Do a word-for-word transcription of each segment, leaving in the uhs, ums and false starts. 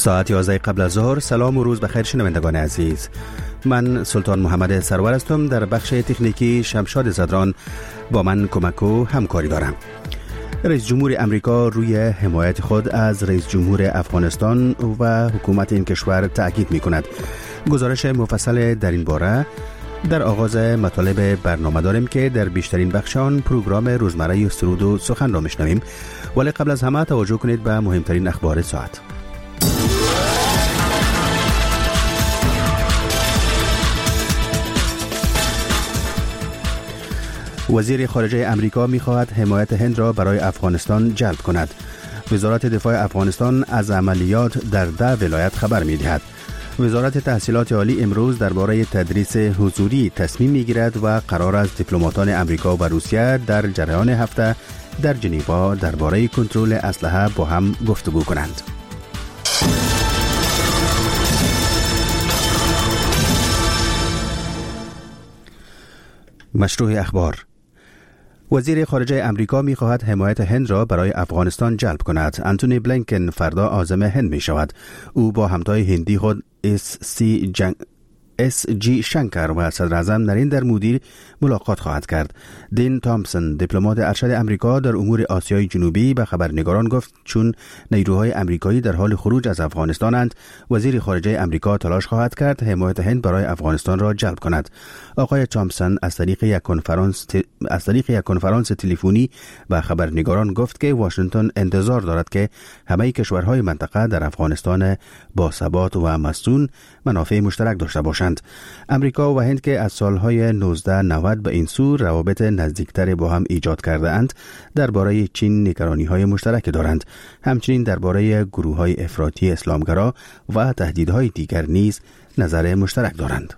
ساعت یازده قبل از ظهر. سلام و روز بخیر شنوندگان عزیز. من سلطان محمد سرور هستم. در بخش تکنیکی شمشاد زدران با من کمک و همکاری دارم. رئیس جمهور امریکا روی حمایت خود از رئیس جمهور افغانستان و حکومت این کشور تأکید می کند. گزارش مفصل در این باره در آغاز مطالب برنامه داریم که در بیشترین بخشان پروگرام روزمره سرود و سخن را میشنویم، ولی قبل از همه توجه کنید به مهمترین اخبار ساعت. وزیر خارجه امریکا می‌خواهد حمایت هند را برای افغانستان جلب کند. وزارت دفاع افغانستان از عملیات در ده ولایت خبر می‌دهد. وزارت تحصیلات عالی امروز درباره تدریس حضوری تصمیم می‌گیرد و قرار است دیپلماتان امریکا و روسیه در جریان هفته در ژنو درباره کنترل اسلحه با هم گفتگو کنند. مشروع اخبار. وزیر خارجه امریکا می خواهد حمایت هند را برای افغانستان جلب کند. انتونی بلینکن فردا عازم هند می شود. او با همتای هندی خود اس سی جنگ اس جی شنکر و صدر اعظم نریندر مودی ملاقات خواهد کرد. دین تامپسون دیپلمات ارشد امریکا در امور آسیای جنوبی به خبرنگاران گفت چون نیروهای امریکایی در حال خروج از افغانستانند، وزیر خارجه امریکا تلاش خواهد کرد حمایت هند برای افغانستان را جلب کند. آقای تامپسون از طریق یک کنفرانس ت... از طریق یک کنفرانس تلفنی به خبرنگاران گفت که واشنگتن انتظار دارد که همه کشورهای منطقه در افغانستان با ثبات و مصون منافع مشترک داشته باشند. امریکا و هند که از سالهای نوزده نود به این سو روابط نزدیکتر با هم ایجاد کرده اند، درباره چین نگرانی‌های مشترک دارند. همچنین درباره گروه‌های افراطی اسلامگرا و تهدیدهای دیگر نیز نظر مشترک دارند.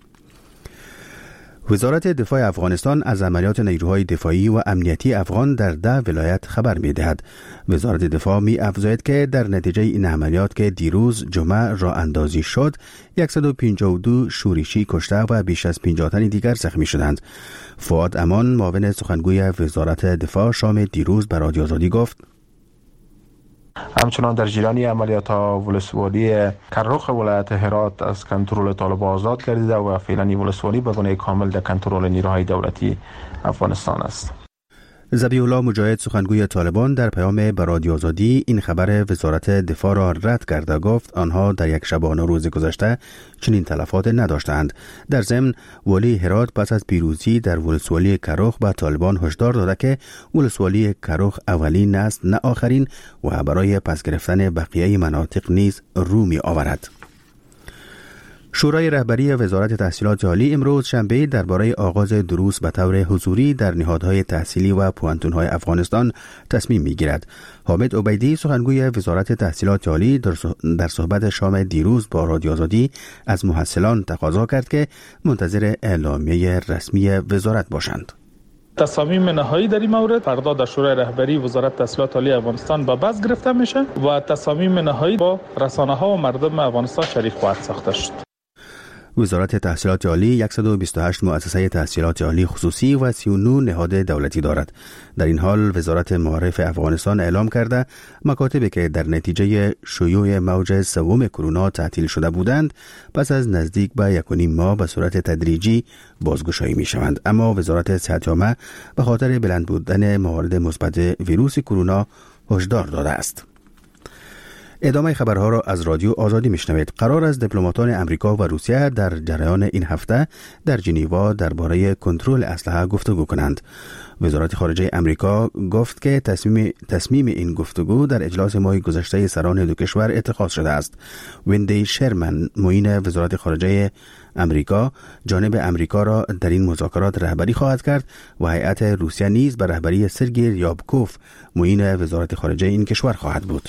وزارت دفاع افغانستان از عملیات نیروهای دفاعی و امنیتی افغان در ده ولایت خبر می‌دهد. وزارت دفاع می‌افزاید که در نتیجه این عملیات که دیروز جمعه راه اندازی شد، صد و پنجاه و دو شورشی کشته و بیش از پنجاه تن دیگر زخمی شدند. فؤاد امان معاون سخنگوی وزارت دفاع شام دیروز به رادیو آزادی گفت: همچنان در جریان عملیات ولسوالی کرخ ولایت هرات از کنترل طالبان آزاد گردیده و فعلا ولسوالی به گونه کامل در کنترل نیروهای دولتی افغانستان است. ذبیح الله مجاهد سخنگوی طالبان در پیام به رادیو آزادی این خبر وزارت دفاع را رد کرده گفت آنها در یک شبانه روز گذشته چنین تلفات نداشتند. در ضمن والی هرات پس از پیروزی در ولسوالی کرخ به طالبان هشدار داده که ولسوالی کرخ اولین است نه آخرین و برای پس گرفتن بقیه مناطق نیز رو می آورد. شورای رهبری وزارت تحصیلات عالی امروز شنبه درباره آغاز دروس به طور حضوری در نهادهای تحصیلی و پوهنتون‌های افغانستان تصمیم می‌گیرد. حامد عبیدی سخنگوی وزارت تحصیلات عالی در صحبت شام دیروز با رادیو آزادی از محصلان تقاضا کرد که منتظر اعلامیه رسمی وزارت باشند. تصامیم نهایی در این مورد فردا در شورای رهبری وزارت تحصیلات عالی افغانستان به بحث گرفته میشه و تصامیم نهایی با رسانه‌ها و مردم افغانستان شریک خواهد ساخته شد. وزارت تحصیلات عالی صد و بیست و هشت مؤسسه تحصیلات عالی خصوصی و سی و نه نهاد دولتی دارد. در این حال وزارت معارف افغانستان اعلام کرده مکاتبی که در نتیجه شیوع موج سوم کرونا تعطیل شده بودند پس از نزدیک به یک و نیم ماه به صورت تدریجی بازگشایی می شوند. اما وزارت صحت عامه به خاطر بلند بودن موارد مثبت ویروس کرونا هشدار داده است. ادامه خبرها را از رادیو آزادی میشنوید. قرار است دیپلماتان امریکا و روسیه در جریان این هفته در ژنو درباره کنترل اسلحه گفتگو کنند. وزارت خارجه امریکا گفت که تصمیم تصمیم این گفتگو در اجلاس ماه گذشته سران دو کشور اتخاذ شده است. ویندی شرمن معین وزارت خارجه امریکا جانب امریکا را در این مذاکرات رهبری خواهد کرد و هیئت روسیه نیز به رهبری سرگئی ریابکوف معین وزارت خارجه این کشور خواهد بود.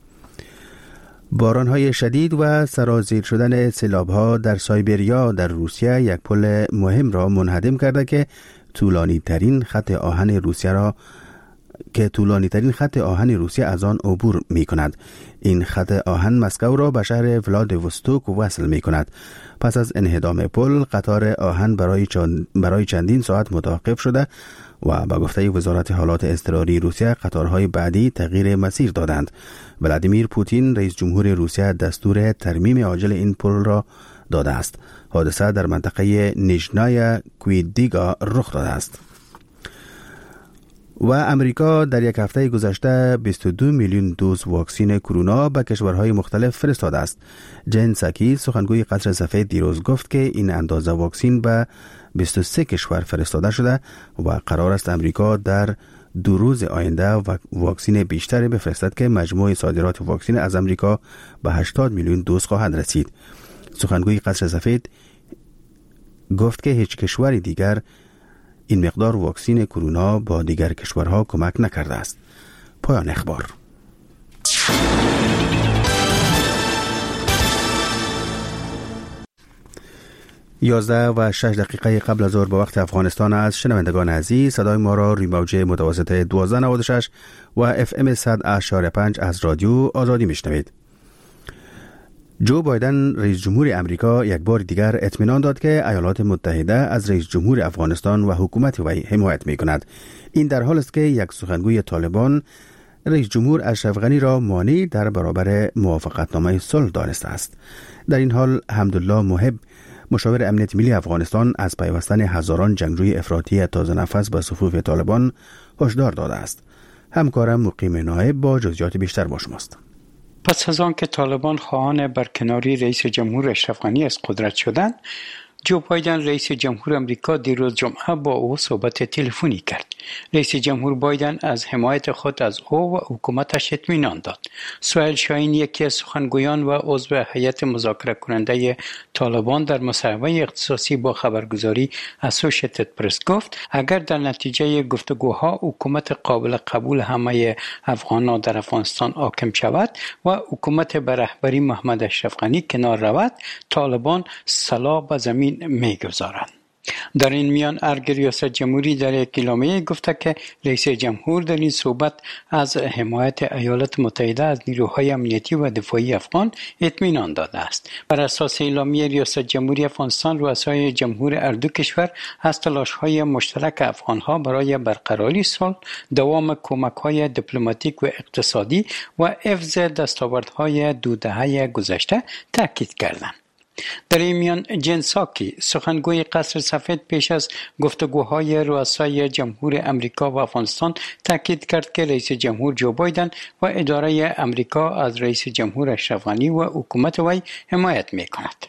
باران‌های شدید و سرازیر شدن سیلاب‌ها در سایبریا در روسیه یک پل مهم را منهدم کرده که طولانی ترین خط آهن روسیه را که طولانی ترین خط آهن روسیه از آن عبور می کند. این خط آهن مسکو را به شهر ولادیوستوک وصل می کند. پس از انهدام پل قطار آهن برای, چند برای چندین ساعت متوقف شده و با گفته وزارت حالات اضطراری روسیه قطارهای بعدی تغییر مسیر دادند. ولادیمیر پوتین رئیس جمهور روسیه دستور ترمیم عاجل این پل را داده است. حادثه در منطقه نیژنای کویدیگا رخ داده است. و امریکا در یک هفته گذشته بیست و دو میلیون دوز واکسن کرونا به کشورهای مختلف فرستاده است. جن ساکی سخنگوی قصر سفید دیروز گفت که این اندازه واکسن به بیست و سه کشور فرستاده شده و قرار است امریکا در دو روز آینده واکسن بیشتری بفرستد که مجموع صادرات واکسن از امریکا به هشتاد میلیون دوز خواهد رسید. سخنگوی قصر سفید گفت که هیچ کشور دیگر این مقدار واکسن کرونا با دیگر کشورها کمک نکرده است. پایان اخبار. یازده و شش دقیقه قبل از ظهر به وقت افغانستان از شنوندگان عزیز صدای ما را روی موج متوسط دوازده نود و شش و اف ام صد اشاره پنج از رادیو آزادی میشنوید. جو بایدن رئیس جمهور امریکا یک بار دیگر اطمینان داد که ایالات متحده از رئیس جمهور افغانستان و حکومت وی حمایت می کند. این در حال است که یک سخنگوی طالبان رئیس جمهور اشرف غنی را مانع در برابر موافقتنامه صلح دانسته است. در این حال حمدالله محب مشاور امنیت ملی افغانستان از پیوستن هزاران جنگجوی افراطی تازه نفس به صفوف طالبان هشدار داده است. همکارم مقیم نایب با جزئیات بیشتر با شماست. پس از آن که طالبان خواهان برکناری رئیس جمهور اشرف غنی از قدرت شدند، جو بایدن رئیس جمهور امریکا دیروز جمعه با او صحبت تلفنی کرد. رئیس جمهور بایدن از حمایت خود از او و حکومتش اطمینان داد. سهیل شاهین یکی از سخنگویان و عضو هیئت مذاکره کننده طالبان در مصاحبه اختصاصی با خبرگزاری اسوشیتد پرس گفت اگر در نتیجه گفتگوها حکومت قابل قبول همه افغانان در افغانستان حاکم شود و حکومت به رهبری محمد اشرف غنی کنار رود، طالبان سلاح به زمین میگذارند. در این میان ارگ ریاست جمهوری در یک اعلامیه گفته که رئیس جمهور در این صحبت از حمایت ایالات متحده از نیروهای امنیتی و دفاعی افغان اطمینان داده است. بر اساس اعلامیه ریاست جمهوری افغانستان، رؤسای جمهور هر دو کشور از تلاش‌های مشترک افغان‌ها برای برقراری صلح، دوام کمک‌های دیپلماتیک و اقتصادی و حفظ دستاوردهای دو دهه گذشته تاکید کردند. در این میان جن ساکی سخنگوی قصر سفید پیش از گفتگوهای رؤسای جمهور امریکا و افغانستان تاکید کرد که رئیس جمهور جو بایدن و اداره امریکا از رئیس جمهور اشرف غنی و حکومت وی حمایت می‌کند.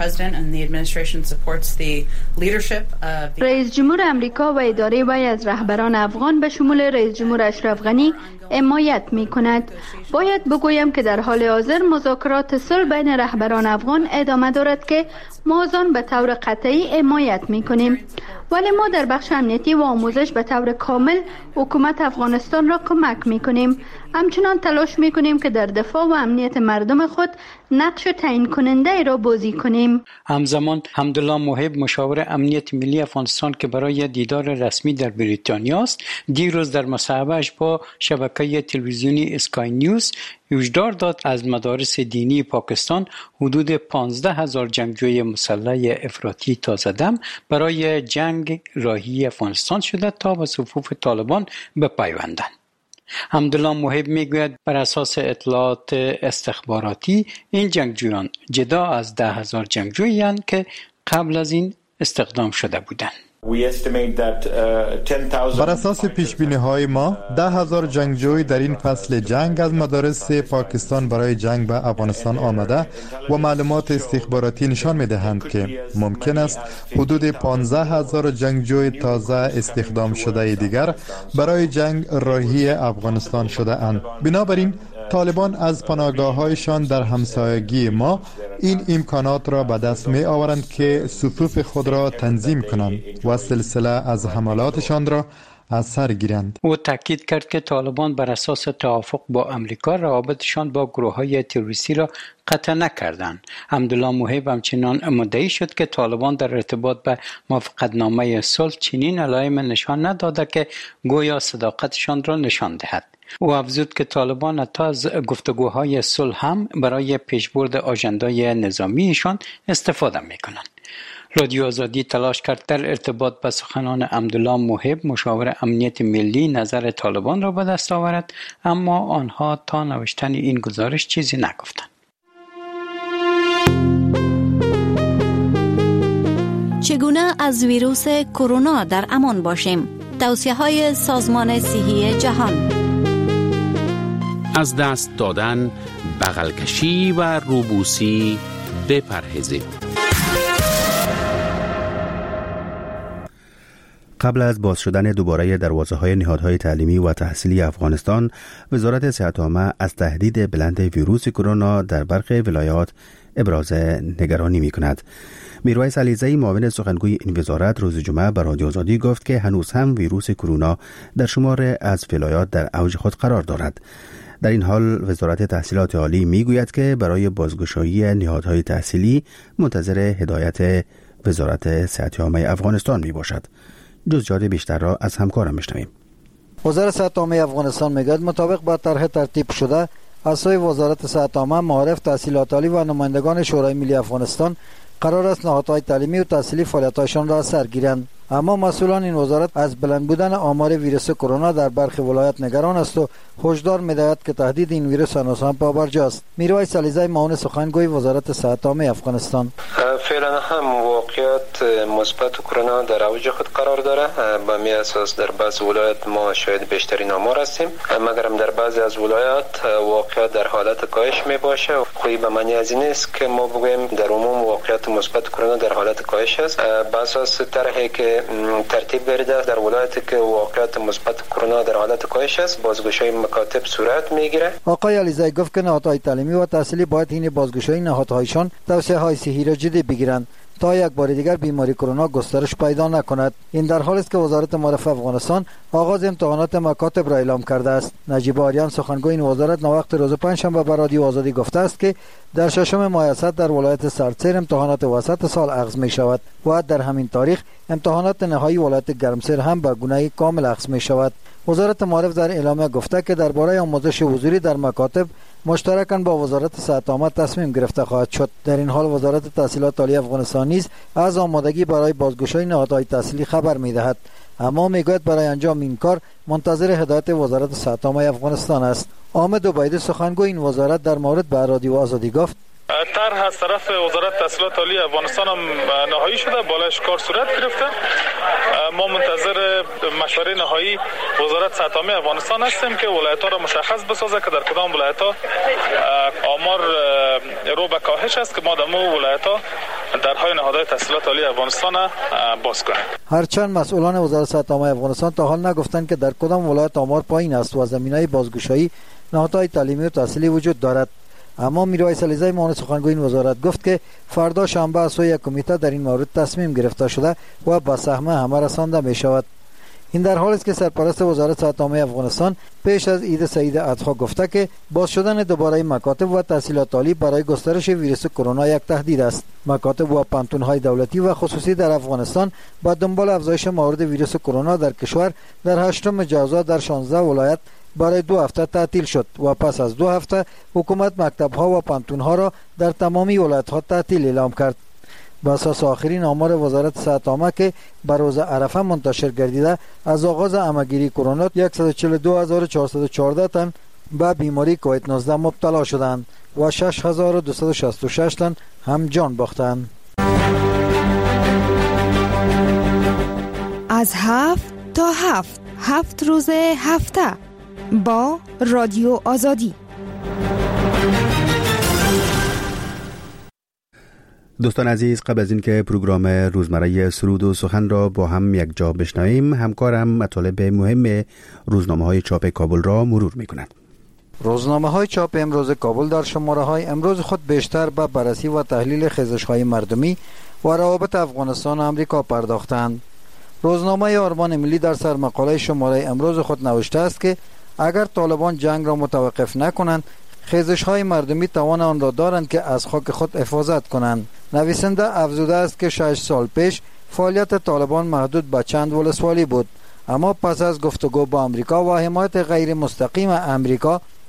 رئیس جمهور امریکا و اداره وی از رهبران افغان به شمول رئیس جمهور اشرف غنی حمایت می کند. باید بگویم که در حال حاضر مذاکرات صلح بین رهبران افغان ادامه دارد که ما از آن به طور قطعی حمایت می کنیم، ولی ما در بخش امنیتی و آموزش به طور کامل حکومت افغانستان را کمک می کنیم. همچنان تلاش می کنیم که در دفاع و امنیت مردم خود نقش تعیین کننده ای را بازی کنیم. همزمان حمدالله محب مشاور امنیت ملی افغانستان که برای دیدار رسمی در بریتانیا است، دیروز در مصاحبه‌اش با شبکه تلویزیونی اسکای نیوز هشدار داد از مدارس دینی پاکستان حدود پانزده هزار جنگجوی مسلح افراطی تازه دم برای جنگ راهی افغانستان شده تا به صفوف طالبان بپیوندند. حمدالله محب میگوید بر اساس اطلاعات استخباراتی این جنگجویان جدا از ده هزار جنگجویی هستند که قبل از این استخدام شده بودند. بر اساس پیش بینی های ما ده هزار جنگجوی در این فصل جنگ از مدارس پاکستان برای جنگ به افغانستان آمده و معلومات استخباراتی نشان می دهند که ممکن است حدود پانزده هزار جنگجوی تازه استخدام شده دیگر برای جنگ راهی افغانستان شده اند. بنابراین طالبان از پناهگاه‌هایشان در همسایگی ما این امکانات را به دست می آورند که صفوف خود را تنظیم کنند و سلسله از حملاتشان را از سر گیرند. او تاکید کرد که طالبان بر اساس توافق با امریکا روابطشان با گروه‌های تروریستی را قطع نکردند. حمدالله محب همچنان مدعی شد که طالبان در ارتباط به موافقتنامه صلح چنین علائم نشان نداده که گویا صداقتشان را نشان دهد. او افزود که طالبان حتی از گفتگوهای صلح هم برای پیشبرد آژندای نظامیشان استفاده می‌کنند. رادیو آزادی تلاش کرد در ارتباط با سخنان عبدالله محب مشاور امنیت ملی نظر طالبان را به دست آورد، اما آنها تا نوشتن این گزارش چیزی نگفتند. چگونه از ویروس کرونا در امان باشیم؟ توصیه‌های سازمان صحی جهان. از دست دادن، بغل کشی و روبوسی بپرهیزید. قبل از باز شدن دوباره دروازه‌های نهادهای تعلیمی و تحصیلی افغانستان، وزارت صحت عامه از تهدید بلند ویروس کرونا در برخی ولایات ابراز نگرانی می‌کند. میرویس علیزی معاون سخنگوی این وزارت روز جمعه به رادیو آزادی گفت که هنوز هم ویروس کرونا در شمار از ولایات در اوج خود قرار دارد. در این حال وزارت تحصیلات عالی میگوید که برای بازگشایی نهادهای تحصیلی منتظر هدایت وزارت صحت عامه افغانستان می باشد. جزئیات بیشتر را از همکارم میشنویم. وزارت صحت عامه افغانستان میگوید مطابق با طرح ترتیب شده از سوی وزارت صحت عامه، معارف، تحصیلات عالی و نمایندگان شورای ملی افغانستان قرار است نهادهای تعلیمی و تحصیلی فعالیت‌هایشان را سر گیرند. اما مسئولان این وزارت از بلند بودن آمار ویروس کرونا در برخی ولایات نگران است و هشدار می‌دهد که تهدید این ویروس هنوز هم پابرجاست. میرویس علیزی معاون سخنگوی وزارت صحت عامه افغانستان: فعلا هم واقعیت مثبت کرونا در اوج خود قرار داره. به می اساس در بعض ولایات ما شاید بیشترین آمار هستیم، مگرم در بعضی از ولایات واقعیت در حالت کاهش می باشه. خوبی به معنی از این است که ما بگوییم در عموم واقعیت مثبت کرونا در حالت کاهش است. به اساس طرحی که ترتیب گرفته در ولایتی که واقعیت مثبت کرونا در حالت کاهش است، بازگشایی مکاتب صورت میگیره. آقای علیزی گفت که نهادهای تعلیمی و تحصیلی باید این بازگشایی نهادهایشان توصیه‌های صحی را جدی بگیرند تا یک بار دیگر بیماری کرونا گسترش پیدا نکند. این در حالی است که وزارت معارف افغانستان آغاز امتحانات مکاتب را اعلام کرده است. نجیب آریان سخنگوی این وزارت نوقت روز پنجشنبه به رادیو آزادی گفته است که در ششم ماه اسد در ولایت سردسیر امتحانات وسط سال اخذ می شود و در همین تاریخ امتحانات نهایی ولایت گرمسیر هم به گونه کامل اخذ می شود. وزارت معارف در اعلامیه گفته که درباره آموزش حضوری در مکاتب مشترکاً با وزارت صحت عامه تصمیم گرفته خواهد شد. در این حال وزارت تحصیلات عالی افغانستان نیز از آمادگی برای بازگشایی نهادهای تحصیلی خبر می‌دهد، اما میگوید برای انجام این کار منتظر هدایت وزارت صحت عامه افغانستان است. حامد عبیدی سخنگوی این وزارت در مورد به رادیو آزادی گفت: طرح از طرف وزارت تحصیلات عالی افغانستان هم نهایی شده، بالایش کار صورت گرفته. ما منتظر مشوره نهایی وزارت صحت عامه افغانستان هستیم که ولایت‌ها را مشخص بسازه که در کدام ولایت‌ها آمار رو به کاهش است که ما در مو ولایت‌ها درهای نهادهای تحصیلات عالی افغانستان باز کنیم. هرچند مسئولان وزارت صحت عامه افغانستان تا حال نگفتند که در کدام ولایت آمار پایین است و زمینه‌های بازگشایی نهادهای تعلیمی و تحصیلی وجود دارد، اما میرویس علیزی معاون سخنگوی این وزارت گفت که فردا شنبه از سوی یک کمیته در این مورد تصمیم گرفته شده و به سهم همه رسانده می شود. این در حالی است که سرپرست وزارت صحت عامه افغانستان پیش از عید سعید اضحی گفته که باز شدن دوباره مکاتب و تحصیلات عالی برای گسترش ویروس کرونا یک تهدید است. مکاتب و پانتون‌های دولتی و خصوصی در افغانستان با دنبال افزایش موارد ویروس کرونا در کشور در هشتم جوزا در شانزده ولایت برای دو هفته تعطیل شد و پس از دو هفته حکومت مکتب‌ها و پانتون‌ها را در تمامی ولایت‌ها تعطیل اعلام کرد. با اساس آخرین آمار وزارت صحت عامه که بر روز عرفه منتشر گردیده، از آغاز همه‌گیری کرونا صد و چهل و دو هزار و چهارصد و چهارده تن به بیماری کووید نوزده مبتلا شدند و شش هزار و دویست و شصت و شش تن هم جان باختند. از هفت تا هفت هفت روز هفته با رادیو آزادی. دوستان عزیز، قبل از اینکه پروگرام روزمره سرود و سخن را با هم یک جا بشنویم، همکارم مطالب مهم روزنامه‌های چاپ کابل را مرور می‌کند. روزنامه‌های چاپ امروز کابل در شماره‌های امروز خود بیشتر به بررسی و تحلیل خیزش‌های مردمی و روابط افغانستان و آمریکا پرداختند. روزنامه آرمان ملی در سرمقاله شماره امروز خود نوشته است که اگر طالبان جنگ را متوقف نکنند، خیزش‌های مردمی توان آن را دارند که از خاک خود حفاظت کنند. نویسنده افزوده است که شش سال پیش فعالیت طالبان محدود به چند ولسوالی بود، اما پس از گفتگو با آمریکا و حمایت غیر مستقیم آمریکا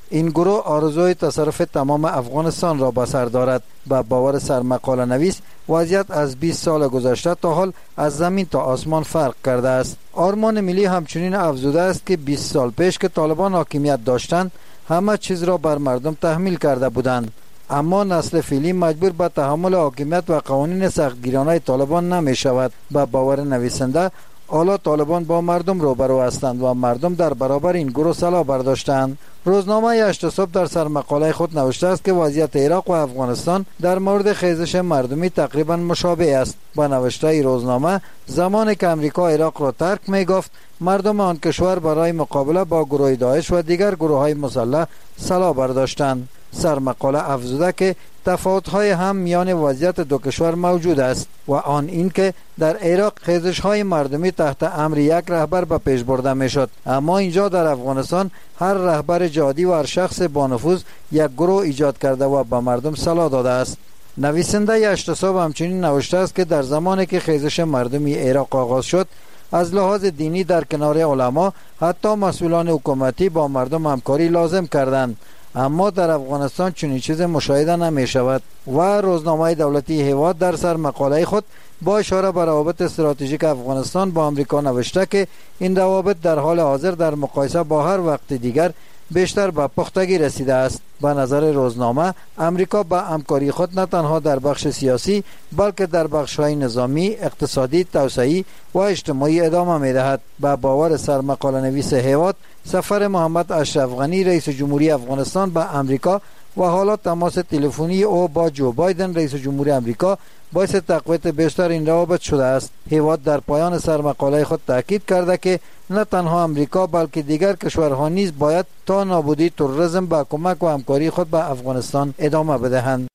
این گروه آرزوی تصرف تمام افغانستان را به سر دارد. با باور سرمقاله نویس وضعیت از بیست سال گذشته تا حال از زمین تا آسمان فرق کرده است. آرمان ملی همچنین افزوده است که بیست سال پیش که طالبان حاکمیت داشتند همه چیز را بر مردم تحمیل کرده بودند، اما نسل فعلی مجبور به تحمل حاکمیت و قوانین سختگیرانه طالبان نمی شود. با باور نویسنده حالا طالبان با مردم روبرو هستند و مردم در برابر این گروه سلاح برداشتند. روزنامه هشت صبح در سرمقاله خود نوشته است که وضعیت عراق و افغانستان در مورد خیزش مردمی تقریبا مشابه است. با نوشته روزنامه زمانی که امریکا عراق را ترک می گفت مردم آن کشور برای مقابله با گروه داعش و دیگر گروه های مسلح سلاح برداشتند. سرمقاله افزوده که تفاوت‌های هم میان وضعیت دو کشور موجود است و آن این که در عراق خیزش‌های مردمی تحت امر یک رهبر به پیش برده می‌شد، اما اینجا در افغانستان هر رهبر جهادی و هر شخص با نفوذ یک گروه ایجاد کرده و به مردم سلاح داده است. نویسنده هشت صبح همچنین نوشته است که در زمانی که خیزش مردمی عراق آغاز شد از لحاظ دینی در کنار علما حتی مسئولان حکومتی با مردم همکاری لازم کردند، اما در افغانستان چنین چیز مشاهده نمی شود. و روزنامه دولتی هیواد در سر مقاله خود با اشاره به روابط استراتژیک افغانستان با آمریکا نوشته که این روابط در حال حاضر در مقایسه با هر وقت دیگر بیشتر به پختگی رسیده است. به نظر روزنامه امریکا با همکاری خود نه تنها در بخش سیاسی بلکه در بخش‌های نظامی، اقتصادی، توسعه‌ای و اجتماعی ادامه می‌دهد. با باور سرمقاله نویس هیواد سفر محمد اشرف غنی رئیس جمهوری افغانستان به امریکا و حالا تماس تلفنی او با جو بایدن رئیس جمهوری امریکا باعث تقویت بیشتر این روابط شده است. هیواد در پایان سرمقاله خود تاکید کرده که نه تنها امریکا بلکه دیگر کشورها نیز باید تا نابودی تروریسم با کمک و همکاری خود به افغانستان ادامه بدهند.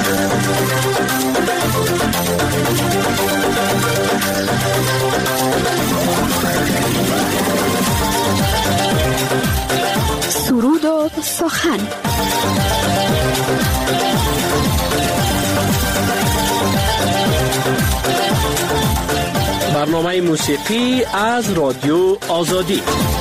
سرود و سخن. برنامه موسیقی از رادیو آزادی.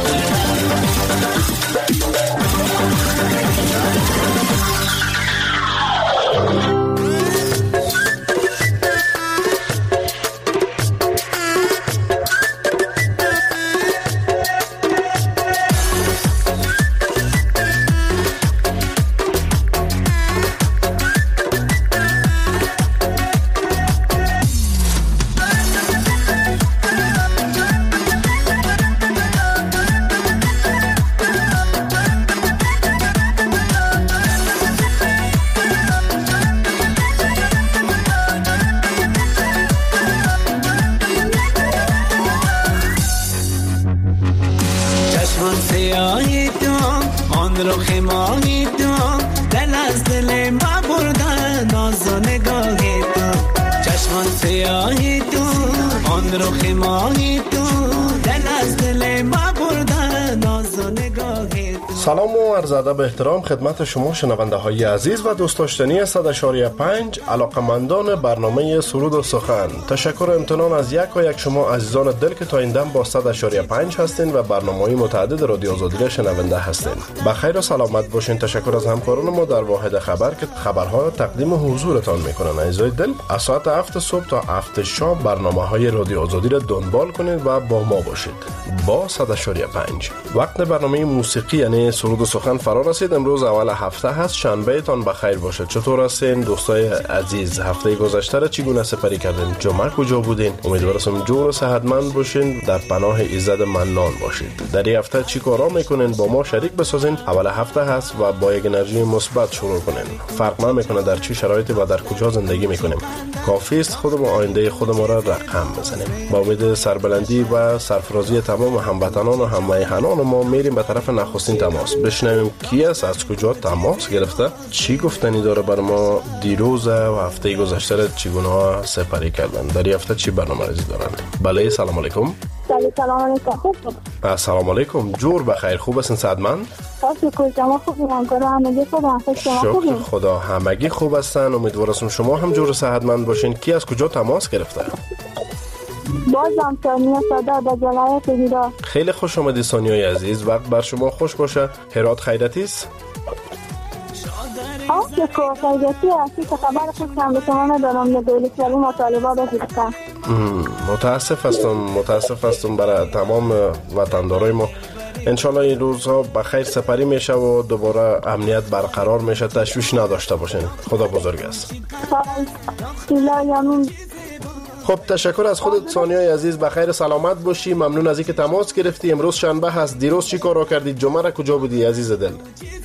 سلام و عرض ادب و احترام خدمت شما شنونده های عزیز و دوست داشتنی صد و پنج علاقمندان برنامه سرود و سخن. تشکر و امتنان از یک و یک شما عزیزان دل که تا این دم با صد و پنج هستین و برنامه‌های متعدد رادیو آزادی را شنونده هستین. بخیر و سلامت باشین. تشکر از همکاران ما در واحد خبر که خبرها را تقدیم حضورتان میکنن. عزیزای دل از ساعت هفت صبح تا هفت شام برنامه‌های رادیو آزادی را دنبال کنید و با ما باشید. با صد و پنج وقت برنامه موسیقی یعنی سرود و سخن فرا رسید. امروز اول هفته هست. شنبه تان بخیر باشه. چطور هستین دوستای عزیز؟ هفته گذشته را چگونه سپری کردین؟ جمعه کجا بودین؟ امیدوارم جور و صحتمند باشین، در پناه ایزد منان باشید. در این هفته چی کارا میکنین؟ با ما شریک بسازین. اول هفته هست و با یک انرژی مثبت شروع کنین. فرق نمیکنه در چه شرایطی و در کجا زندگی میکنیم. کافی است خود و آینده خود ما را رقم بزنیم. با امید سربلندی و سرفرازی تمام هموطنان و همراهان ما میریم به طرف نخستین تماس. بشنویم کی است، از کجا تماس گرفته، چی گفتنی داره بر ما دیروز و هفته گذشته را چگونه سپری کردن، در این هفته چی برنامه‌ریزی دارن. بله سلام علیکم. سلام علیکم. سلام علیکم. جور بخیر. خوب هستین؟ صحتمند؟ شکر. شما خوبین؟ همگی خوب هستن؟ شما خوبین؟ شکر خدا همگی خوب هستن. امیدوارم شما هم جور صحتمند باشین. کی از کجا تماس گرفته؟ بازم ثانیه صدا در ولایت هرات. خیلی خوش آمدید ثانیه عزیز. وقت بر شما خوش باشه. هرات خیرتی است؟ که کوفیدتی هستی که خبر خود کم به شما ندارم ندولیت ولی مطالبه بگیرم. متاسف هستم متاسف هستم برای تمام وطندارای ما. انشالله این روزها بخیر سپری میشه و دوباره امنیت برقرار میشه. تشویش نداشته باشین. خدا بزرگ است. خب تشکر از خودت ثانیه عزیز. بخیر سلامت باشی. ممنون از اینکه تماس گرفتی. امروز شنبه هست. دیروز چی کارا کردی؟ جمعه را کجا بودی عزیز دل؟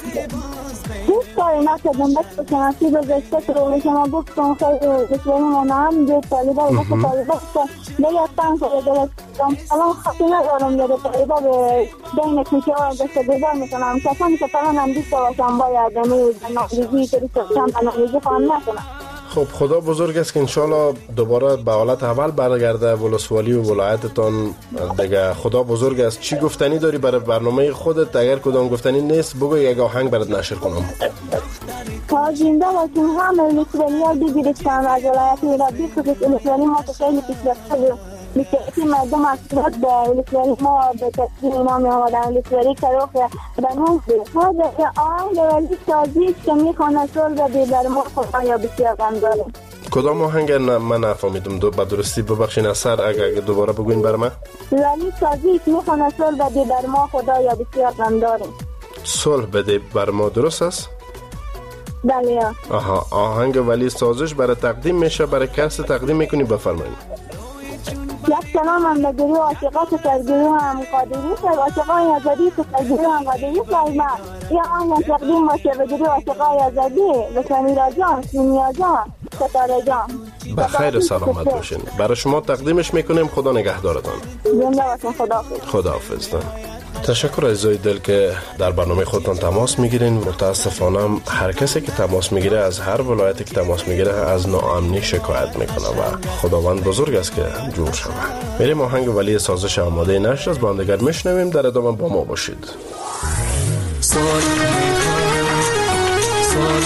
کاری نکردم بس بکناسی گذشته که روی شما بود که خیلی بسیاری منام دید طالبه و بس طالبه دیگه کنه دلستم الان خطی ندارم یاد طالبه به بین کمیشه و دست بیدار میکنم کسانی که پران هم دیسته باشم باید نمیزی تری سرشم بنامیزی خواهم نکنم. خب خدا بزرگ است که انشالله دوباره به حالت اول برگرده ولسوالی و ولایتتان دیگه. خدا بزرگ است. چی گفتنی داری برای برنامه خودت؟ اگر کدام گفتنی نیست بگو یک آهنگ برات نشر کنم. تا زنده باشیم همه ولسوالی ها بگیرید کنم از ولایت ایرابی خودت ولسوالی ما تو خیلی پیشرفته میشه مردم اصلاحات به ولسوالی ما به تصویر اینا می آمدن ولسوالی کروخ بنوز ها در آهنگ ولی سازیش که میخوانه سول و بیدر ما خدا یا بسیار غم داره. کدام آهنگ من نفهمیدم دو بدرستی ببخشین اثر اگر دوباره بگوین بر من. ولی سازیش میخوانه سول و بیدر ما خدا یا بسیار غم داره. صلح بده بر ما درست است؟ بله. آها آهنگ ولی سازش برای تقدیم میشه برای کسی تقدیم میکنی بفرمایید. یک سلام هم بگیری و عاشقات سرگیری هم قادری سر عاشقای ازادی سرگیری هم قادری سایمه یا آن تقدیم باشه بگیری و عاشقای ازادی به سمیرا جان سینیا جان ستاره جان بخیر سلامت باشین. برای شما تقدیمش میکنیم. خدا نگهدارتان. زنده باشین. خداحافظ. خداحافظ. تشکر عزیزای دل که در برنامه خودتان تماس میگیرین. متاسفانه هر کسی که تماس میگیره از هر ولایتی که تماس میگیره از ناامنی شکایت میکنه و خداوند بزرگ است که جور شود. میریم آهنگ ولی سازش آماده نشر از باندگر میشنویم. در ادامه با ما باشید. سال سال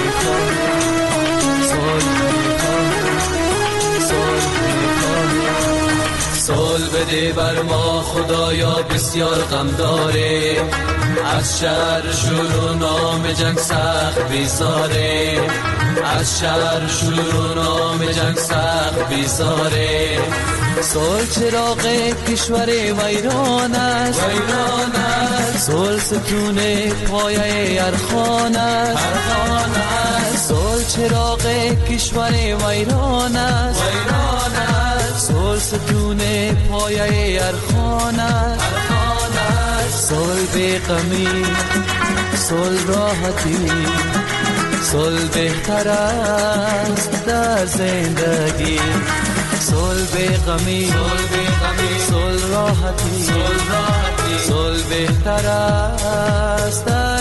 سال بده بر ما خدایا بسیار غم داره. از شهر شروع نام جنگ سخت بیزاره. از شهر شروع نام جنگ سخت بیزاره. سال چراغ کشور ویران است ویران است. سال ستون پایه ارخان است ارخان است. سال چراغ کشور ویران است ویران است. سال ستون پایه ارخان است ارخان است. سال بی غمی سال راحتی سال بهتر است در زندگی. سال بی غمی سال راحتی سال بهتر است در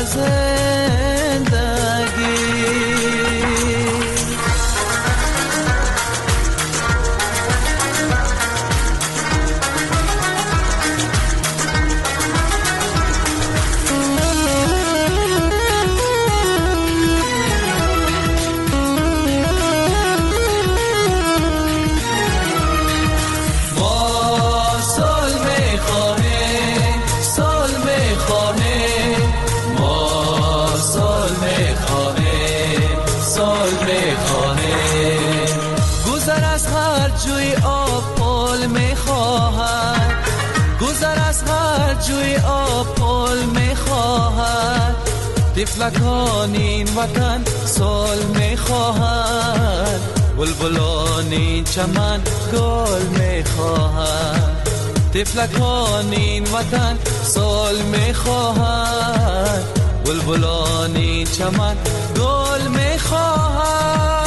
زندگی. جوی آب پل می خواهد. طفلکان این وطن سال می خواهد. بلبلان این چمن گل می خواهد. طفلکان این وطن سال می خواهد. بلبلان این چمن گل می خواهد.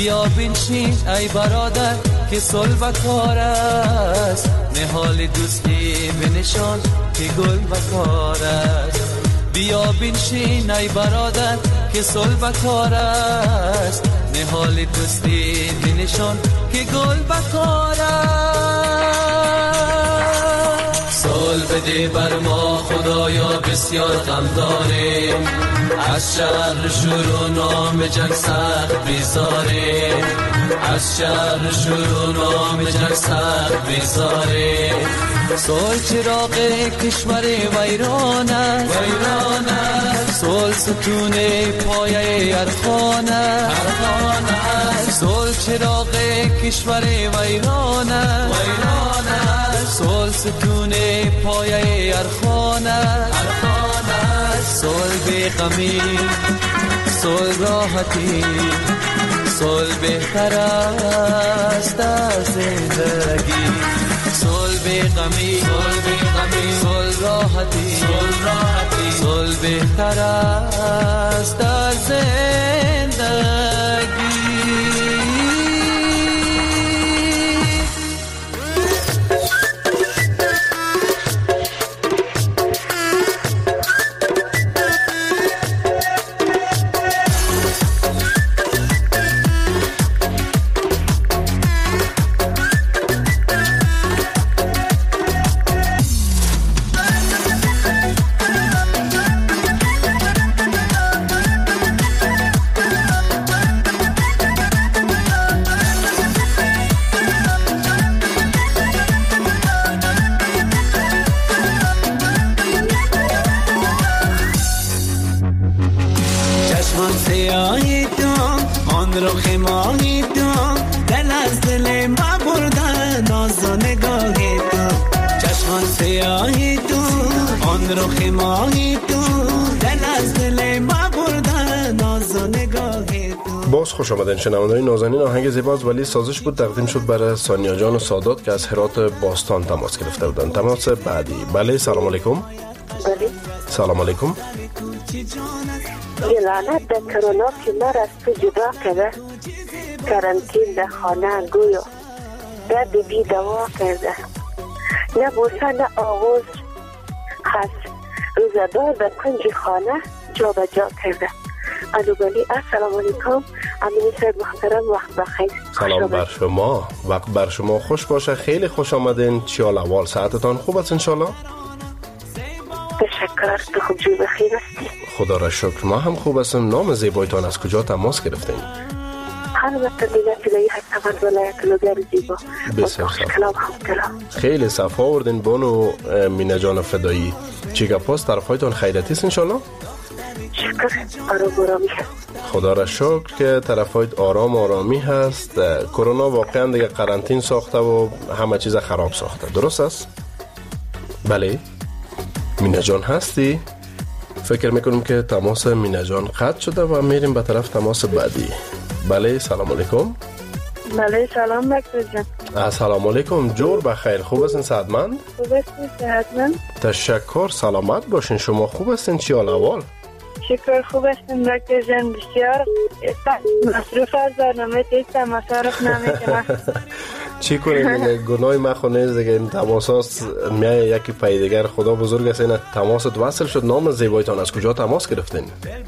بیا بنشین ای برادر که صلح و کار است، نهال دوستی بنشان که گل و کار است. بیا بنشین ای برادر که صلح و کار است، نهال دوستی بنشان که گل و کار است. صلح بده بر ما خدایا بسیار غم داریم، از شر شروع نام جنگ سخت بیزاریم، از شر شروع نام جنگ سخت بیزاریم. صلح چراغ کشور ویران است، ویران است. صلح ستون پایه ارخان است، صلح چراغ کشور ویران است، ویران است. صلح ستون پایه ارخان است، صلح بی غمی صلح راحتی، صلح بهتر است از زندگی. صلح بی غمی صلح بی غمی صلح راحتی، صلح راحتی. صلح بهتر است از زندگی. باز خوش آمدین شنوندگان نازنین. آهنگ زیباز ولی سازش بود تقدیم شد برای سانیا جان و سادات که از هرات باستان تماس گرفته بودند. تماس بعدی. بله سلام علیکم. بله سلام علیکم. یه لعنت در کرونا که مر از تو جدا کرده، کرانتین در خانه گویا درد بی دوا کرده، نه بوسه نه آغوز هست، روزدار در کنج خانه جا به جا کرده. الوبالی السلام علیکم. امین صاحب محترم وقت بخیر. سلام بر شما، وقت بر شما خوش باشه. خیلی خوش آمدین. چی حال احوال؟ ساعتتان خوب است انشالله؟ تشکر. تو خوب جو بخیر هستی؟ خدا را شکر ما هم خوب هستم. نام زیبایتان از کجا تماس گرفتین؟ البته دیگه فلایی هستم از ولایت لوگر زیبا. بسیار خیلی صفا آوردین بانو مینه جان فدایی. چی گپاست؟ طرفایتان خیریتی است انشالله؟ شکر. آرام آرامی هست. خدا را شکر که طرفایت آرام آرامی هست. کرونا واقعا دیگه قرنطین ساخته و همه چیز خراب ساخته. درست است؟ بله مینه جان هستی؟ فکر میکنم که تماس مینه جان قطع شده و میریم به طرف تماس بعدی. بله سلام علیکم. بله سلام دکتر جان. السلام علیکم. جور بخیر. خوب هستین صحتمند؟ خوب هستین صحتمند؟ تشکر. سلامت باشین. شما خوب هستین؟ چی حال احوال؟ شکر خوب هستیم دکتر جان. بسیار مصروف از برنامه تیز تماسارف نمیکنم. چی کنیم؟ گناه ما خونه دیگه این تماساست میای یکی پای دیگر. خدا بزرگ است. این تماست وصل شد. نام زیبایتان از کجا تماس گرفتین؟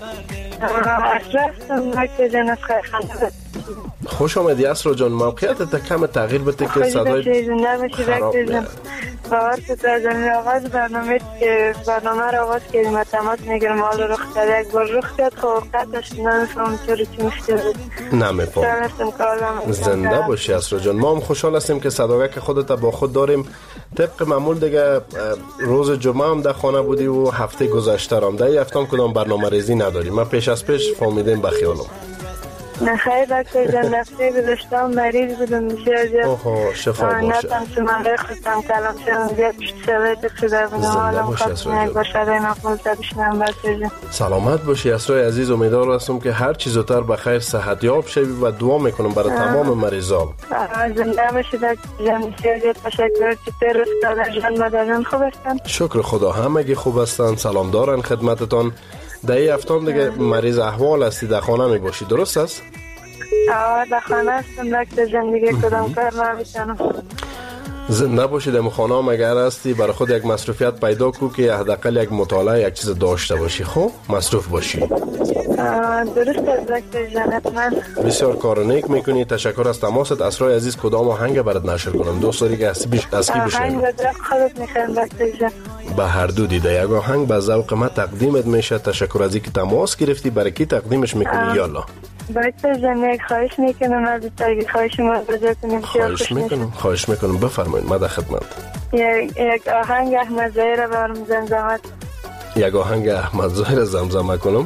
اصلا دکتر جان از خیرخانه. خوش آمدی اسرا جان. موقعیت کم تغییر بده که صدای خراب میاد. باور تو از این آغاز برنامه که برنامه را آغاز کردیم و تماس میگرم حال رخ کرد. یک بار رخ کرد خب قطعش نمیفهم چرا چی مشکل بود. نمیفهم. زنده باشی اسرا جان. ما هم خوشحال هستیم که صداقت خودت با خود داریم. طبق معمول دیگه روز جمعه هم در خانه بودی و هفته گذشته هم در هفته هم کدام برنامه ریزی نداریم. من پیش از پیش فهمیدیم بخیالم. نه خیر دکتر جان. نفته گذاشتم مریض بودم بسیار زیاد. اوه شفا باشه. نتم سمنگه خودم کلام شدم زیاد پشت سویت شده بودم. زنده باشی اسرا جان. باشده مقبول بشنم دکتر جان. سلامت باشی اسرای عزیز. امیدوار هستم که هر چیز زودتر بخیر صحت یاب شوی و دعا میکنم برای تمام مریضان. زنده باشی دکتر جان. بسیار زیاد تشکر. چطور است جان مادر جان خوب هستن؟ شکر خدا همگی خوب هستن. سلام دارن خدمتتان. در این هفته دیگه مریض احوال هستی در خانه می باشی درست است؟ آه در خانه هستم دکتر جان، دیگه کدام کار نمیتونم. زنده باشی در خانه هم اگر هستی برای خود یک مصروفیت پیدا کو که حداقل یک مطالعه یک چیز داشته باشی، خب مصروف باشی. درست است دکتر جان، حتما. بسیار کار نیک میکنی. تشکر از تماست. اسرای عزیز کدام آهنگ برات نشر کنم؟ دوست داری که از کی بشنوی؟ آهنگ در خودت میخوام دکتر جان. به هر دو دیده یک آهنگ به ذوق ما تقدیمت میشه. تشکر از اینکه تماس گرفتی. برای کی تقدیمش میکنی یالا؟ دکتر جان یک خواهش میکنم از تاگی خواهش ما رجا کنیم. خواهش میکنم خواهش میکنم بفرمایید. ما در خدمت. یک یک آهنگ احمد ظاهر برام زمزمه. یک آهنگ احمد ظاهر زمزمه کنم؟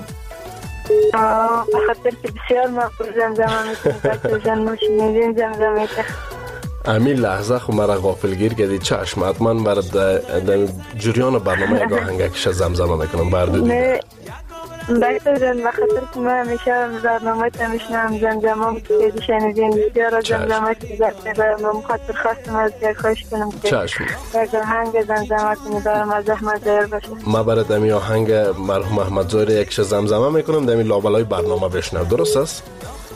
آه بخاطر که بسیار مقبول زمزمه میکنم دکتر جان، ما شنیدیم زمزمه که همین لحظه خو مرا غافلگیر کردی. چشم حتما برای در جریان برنامه یک آهنگش زمزمه میکنم. بردو دیده دکتر جان بخاطر که من همیشه برنامه تمیشنم زمزمه که شنیدیم بسیار از زمزمه که دکتر من مخاطر خواستم از یک خواهش کنم که یک آهنگ زمزمه کنی برام از احمد ظاهر باشه. ما برای دمی آهنگ مرحوم احمد ظاهر یکش زمزمه میکنم. دمی لابلای برنامه بشنو. درست است؟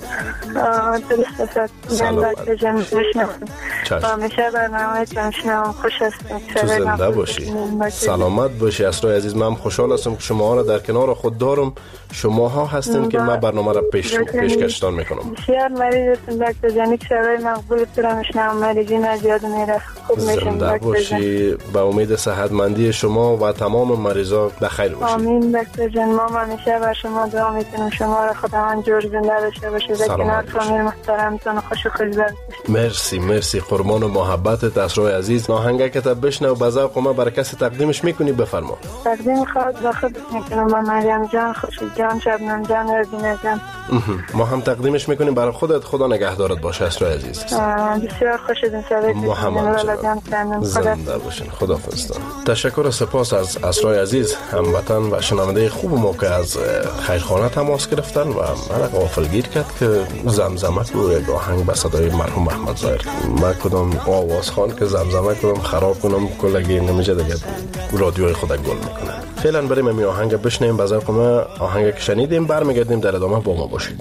آه درست است. من دکتر جان بشنوم. همیشه برنامه تمیشنم. خوش هستم. تو زنده باشی. سلامت باشی. اسرای عزیز من خوشحال هستم که شما را در کنار خود دارم. شما ها هستین که من برنامه را پیش پیشکشتان میکنم. بسیار مریض هستم دکتر جان، که شبای مقبول تو میشنم. مریضی نزیاد میره. خوب میشم زنده باشی. به امید صحتمندی شما و تمام مریضا بخیر باشید. آمین دکتر جان. ما همیشه بر شما دعا میکنم شما را خداوند جور زنده داشته باشه. در کنار فامیل محترمتون خوش و خوشبخت باشید. مرسی مرسی قربان و محبتت اسرای عزیز. آهنگی که بشنو به ذوق ما برای کسی تقدیمش میکنی؟ بفرما. تقدیم خود به خودت میکنم. با مریم جان، خوشی جان، شبنم جان، رزینه جان. ما هم تقدیمش میکنیم برای خودت. خدا نگهدارت باشه اسرای عزیز. بسیار خوش شدم. محمد جان زنده باشین. خداحافظ. تشکر و سپاس از اسرای عزیز، هموطن و شنونده خوب ما که از خیرخانه تماس گرفتن و من غافلگیر کرد که زمزمه کو یک آهنگ به صدای مرحوم احمد ظاهر. من کدام آواز خوان که زمزمه کنم خراب کنم کلگی نمیشه دیگه رادیوی خود گل میکنه. فعلا بریم می آهنگ بشنیم. به ذوق ما آهنگ که شنیدیم برمیگردیم. در ادامه با ما باشید.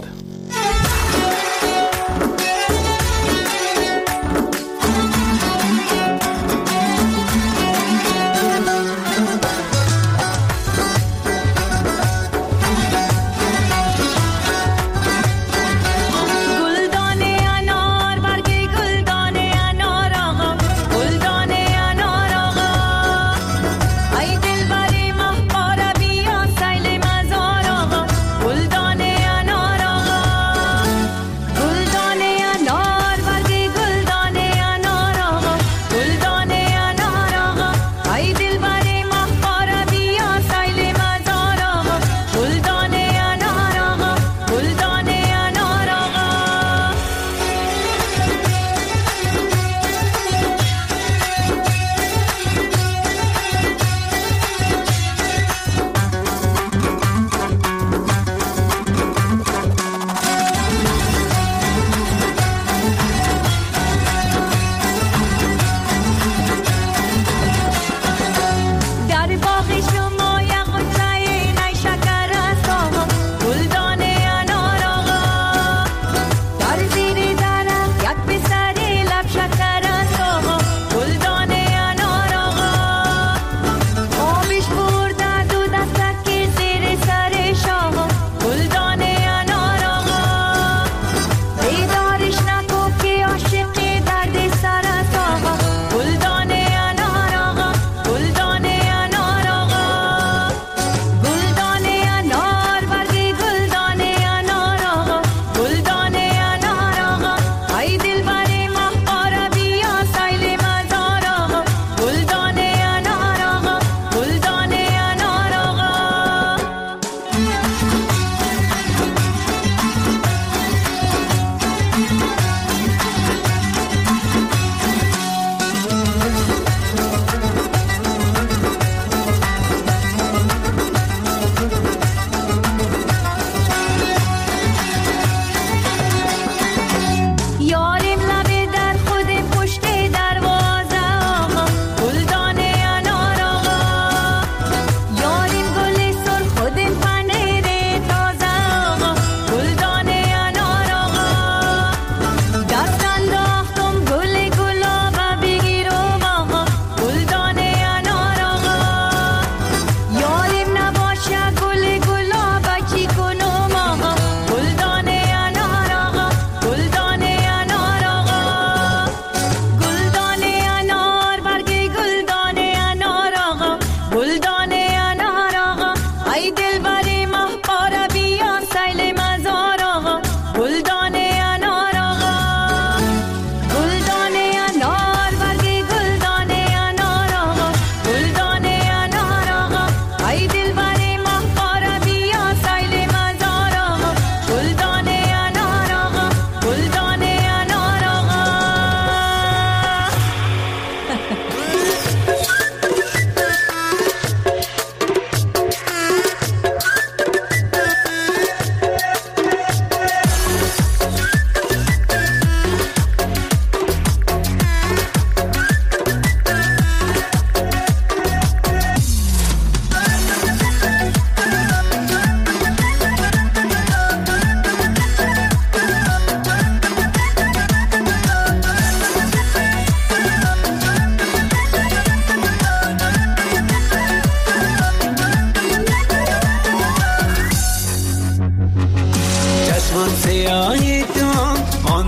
گلدان انار آقا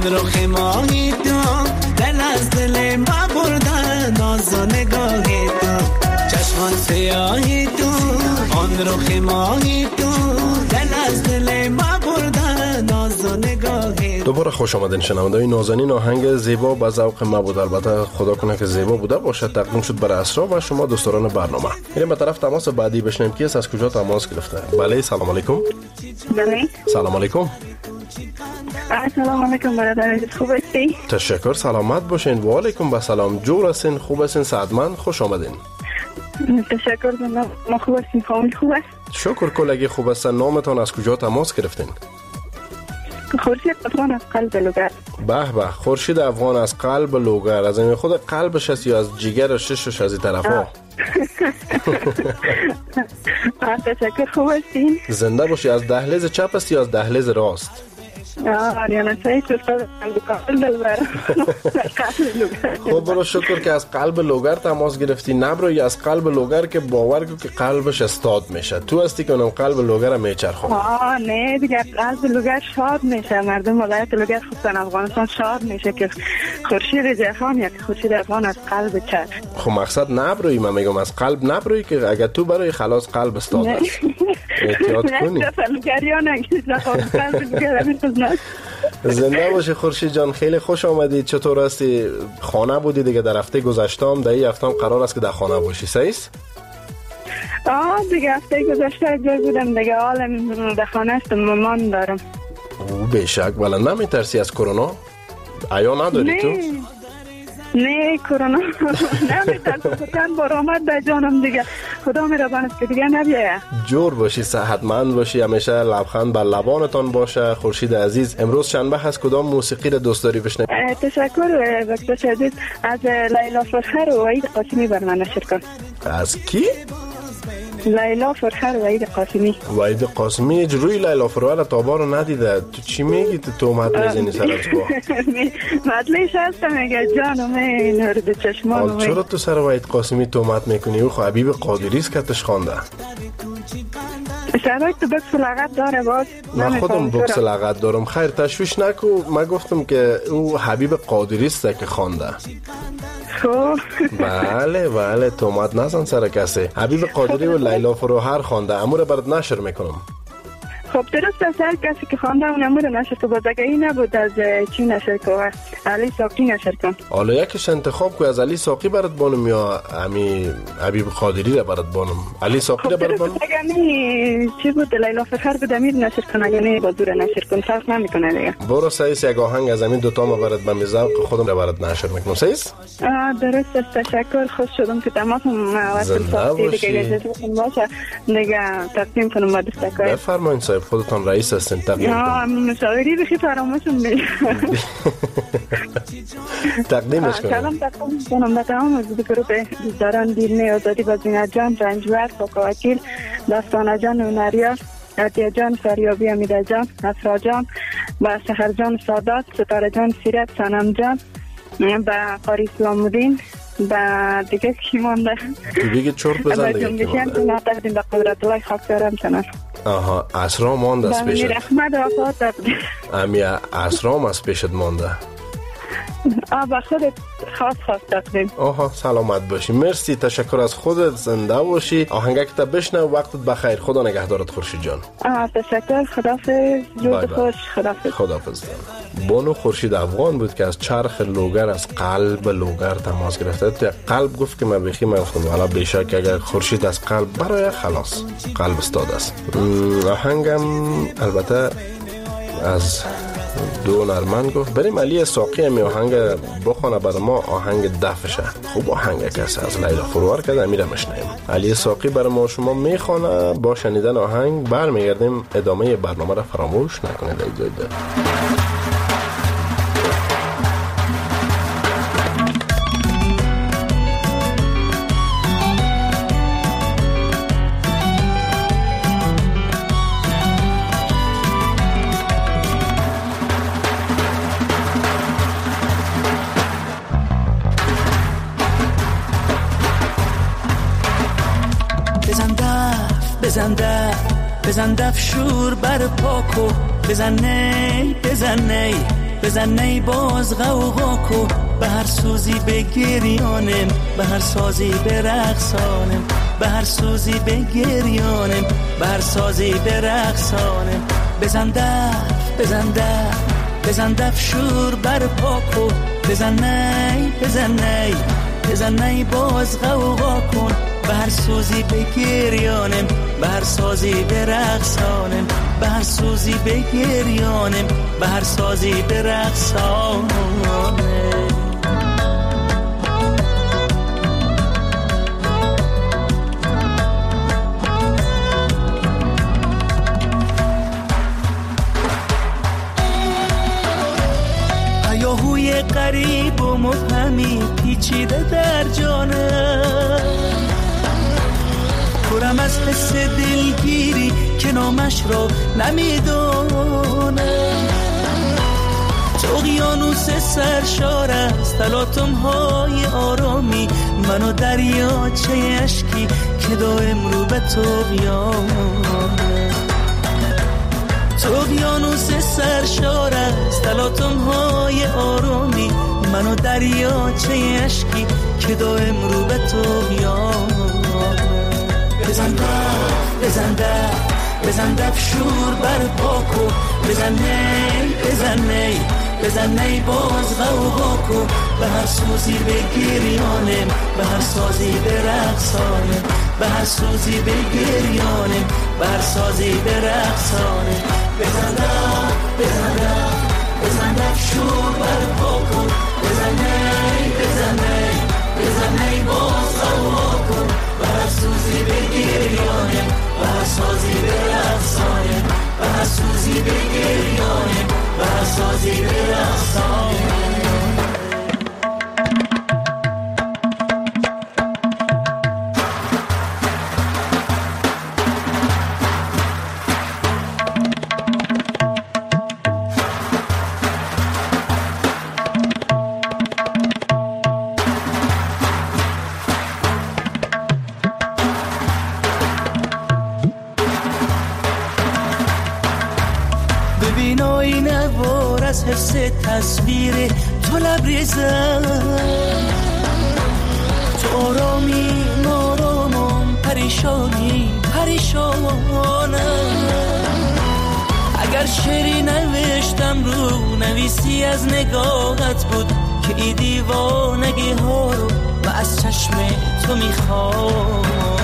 رخ ماهی تو دل از دل ما بردن ناز و نگاه تو چشمان سیاهی تو آن رخ ماهی تو دل از دل ما بردن ناز و نگاه تو. دوباره خوش آمدین شنونده‌های نازنین. آهنگ زیبا به ذوق ما بود، البته خدا کنه که زیبا بوده باشه. تقدیم شد برای اسرا و شما دوستان برنامه. میریم به طرف تماس بعدی بشنیم کی است، از کجا تماس گرفته. بله سلام علیکم. بله سلام علیکم. سلام علیکم برادر، خوب هستی؟ تشکر، سلامت باشین. و علیکم السلام. جور هستین؟ خوب هستین؟ سعادتمند؟ خوش آمدین. تشکر جناب، ما خوب هستیم. فامیل خوب است؟ شکر کلگی خوب هستن. نامتان از کجا تماس گرفتین؟ خورشید افغان از قلب لوگر. به به، خورشید افغان از قلب لوگر. از این خود قلبش است یا از جگر و ششش از این طرفا؟ تشکر، خوب هستین؟ زنده باشی. از دهلیز چپ است یا از دهلیز راست؟ آریانا سعید خب برو شکر که از قلب لوگر تماس گرفتی. نبروی از قلب لوگر که باور کن که قلبش استاد میشه. تو هستی که اونم قلب لوگر هم میچرخونه. آه نه دیگه، قلب لوگر شاد میشه. مردم ولایت لوگر خصوصا افغانستان شاد میشه که خورشید جهان یک خورشید افغان از قلب چرخ. خب مقصد نبروی، من میگم از قلب نبروی که اگه تو برای خلاص قلب استاد است. احتیاط کنی. زنده باشی خورشید جان، خیلی خوش آمدید. چطور هستی؟ خانه بودی دیگه در هفته گذشته هم، در این هفته هم قرار است که در خانه باشی، صحیح است؟ آه دیگه هفته گذشته جای بودم دیگه، حالا در خانه است، مامان دارم. بیشک. ولی نمیترسی از کرونا؟ آیا نداری تو؟ نه کرونا نمیترسم، خودم بار آمد به جانم دیگه. خدا میربان است که دیگه نبیایه. جور باشی، صحتمند باشی، همیشه لبخند بر لبانتان باشه. خورشید عزیز، امروز شنبه هست، کدام موسیقی را دوست داری بشنوی؟ تشکر وقت عزیز. از لیلا فرخر و وحید قاسمی بر من نشر کن. از کی؟ لیلا فرخر و وحید قاسمی. وحید قاسمی روی لیلا فرخر تابا رو ندیده. تو چی میگی؟ تو تومت میزنی سر از با؟ مطلعش هستم میگه جانم این نور چشمانم. چرا تو سر وحید قاسمی تومت میکنی؟ او حبیب قادری است که تش خوانده. شاید تو بکس لغت داره باز. من خودم بکس لغت دارم. خیر تشویش نکو، من گفتم که او حبیب قادری است که خوانده. خب بله بله، تومت نزن سر کسی. حبیب قادری و لیلا فروهر خوانده. امور برات نشر میکنم. خب درست است، هر کسی که خوانده اون امور نشر که بازگهی نبود. از چی نشر که؟ علی ساقی نشر کن. حالا یکیش انتخاب که از علی ساقی برات بانم یا امی حبیب قادری را برات بانم؟ علی ساقی را برات بانم؟ اگر نی چی بود لیلا فخر بود امیر نشر کن، اگر نی با دور نشر کن فرق نمیکنه دیگه. برو سعیس یک آهنگ از امین دوتا ما برات به میزوق خودم را برات نشر میکنم. سعیس؟ درست است، تشکر. خوش شدم که تمام وقت ساختی دیگه اجازه باشه دیگه تقدیم کنم با دستکای. بفرمایید صاحب، خودتان رئیس هستین، تقدیم کنم. مشاوری بخی فراموشم میشه. تقدیمش کنم. سلام تقدیم کنم به تمام از گروه دوستداران دیرنه آزادی و زینت جان، رنجور، فاکوکیل، داستانه جان، اونریا، عطیه جان، فریابی، امیده جان، اسرا جان، با سحر جان سادات، ستاره جان سیرت، سنم جان، با قاری اسلام الدین، با دیگه کی مانده؟ دیگه چرت بزن دیگه کی مانده؟ ما تقدیم به قدرت الله خاکسارم چنان. آها، اسرا مانده است پیشت. امیر احمد آقا تقدیم. امیر اسرام است پیشت مانده. آه با خودت خاص خاص تقدیم. آها، سلامت باشی. مرسی، تشکر از خودت. زنده باشی. آهنگک تا بشنو. وقتت بخیر. خدا نگهدارت خورشید جان. آه تشکر. خداحافظ. روز خوش. خداحافظ. خداحافظ. بانو خورشید افغان بود که از چرخ لوگر، از قلب لوگر تماس گرفته. تو قلب گفت که من بخی من گفتم حالا بیشک اگر خورشید از قلب برای خلاص قلب استاد است. آهنگم البته از دو نرمن گفت بریم علی ساقی همی آهنگ بخونه بر ما. آهنگ دفشه خوب آهنگ کسی از لیلا فروهر کرده امیره مشنیم. علی ساقی بر ما شما میخونه. با شنیدن آهنگ برمیگردیم. ادامه برنامه را فراموش نکنید. ایجاد بزن دف بزن دف شور بر پاکو بزن نی بزن نی بزن ای باز غوغا کو، به هر سوزی بگریانم، به هر سازی برقصانم، به هر سوزی بگریانم، به هر سازی برقصانم. بزن دف بزن دف بزن دف شور بر پاکو، بزن نی بزن نی بزن نی باز غوغا کن، به هر سوزی بگریانم، به هر سازی برقصانم، به هر سوزی بگریانم، به هر سازی برقصانم. هیاهوی غریب و مبهمی پیچیده در جانم، پرم از حس دلگیری که نامش را نمیدونم. تو اقیانوس سرشار است تلاطم های آرامی، من و دریاچه اشکی که دائم رو به طغیانه. تو اقیانوس سرشار است تلاطم های آرامی، من و دریاچه اشکی که دائم رو به طغیانه. بزن دف بزن دف بزن دف شور بر پاکو، بزن نی بزن نی بزن نی باز غوغا کو، به هر سوزی بگریانم، به هر سازی برقصانم، به هر سوزی بگریانم، به هر سازی برقصانم. بزن دف بزن دف بزن دف شور بر پاکو، بزن نی بزن نی بزن نی باز غوغا کو، به هر سوزی بگریانم، به هر سازی برقصانم، به هر سوزی بگریانم، به هر سازی برقصانم. ببین آینه وار از حفظ تصویر تو لبریزم، تو آرامی نارامم، پریشانی پریشانم. اگر شعری نوشتم رو نویسی از نگاهت بود که ای دیوانگی ها رو و از چشم تو میخوام.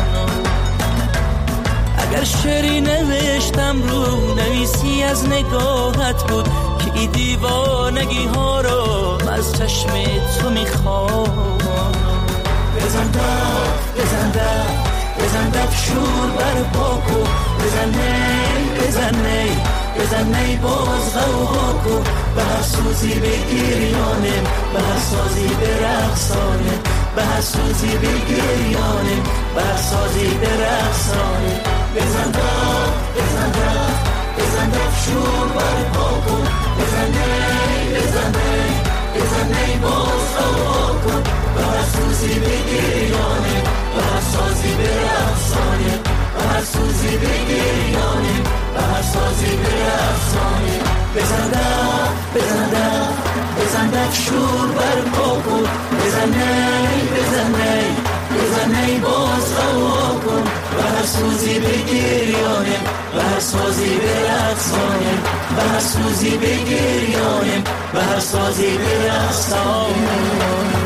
اگر شعری نوشتم رو نویسی از نگاهت بود که ای دیوانگی ها رو از چشم تو میخوام. بزن دف بزن دف بزن دف شور بر پاکو، بزن نی بزن نی بزن نی باز غوغا کو، به هر سوزی بگریانم، به هر سازی برقصانم، به هر سوزی بگریانم، به هر سازی برقصانم. بزن دف بزن دف بزن دف شور بر پاکو، بزن نی بزن نی بزن نی باز غوغا کن، به هر سوزی بگریانم، به هر سازی برقصانم، به هر سوزی بگریانم، به هر سازی برقصانم. بزن دف بزن دف بزن دف شور بر پاکو، بزن نی بزن نی بزن نی باز غوغا کن، به هر سوزی بگریانم، به هر سازی برقصانم، به هر سوزی بگریانم، به هر سازی برقصانم.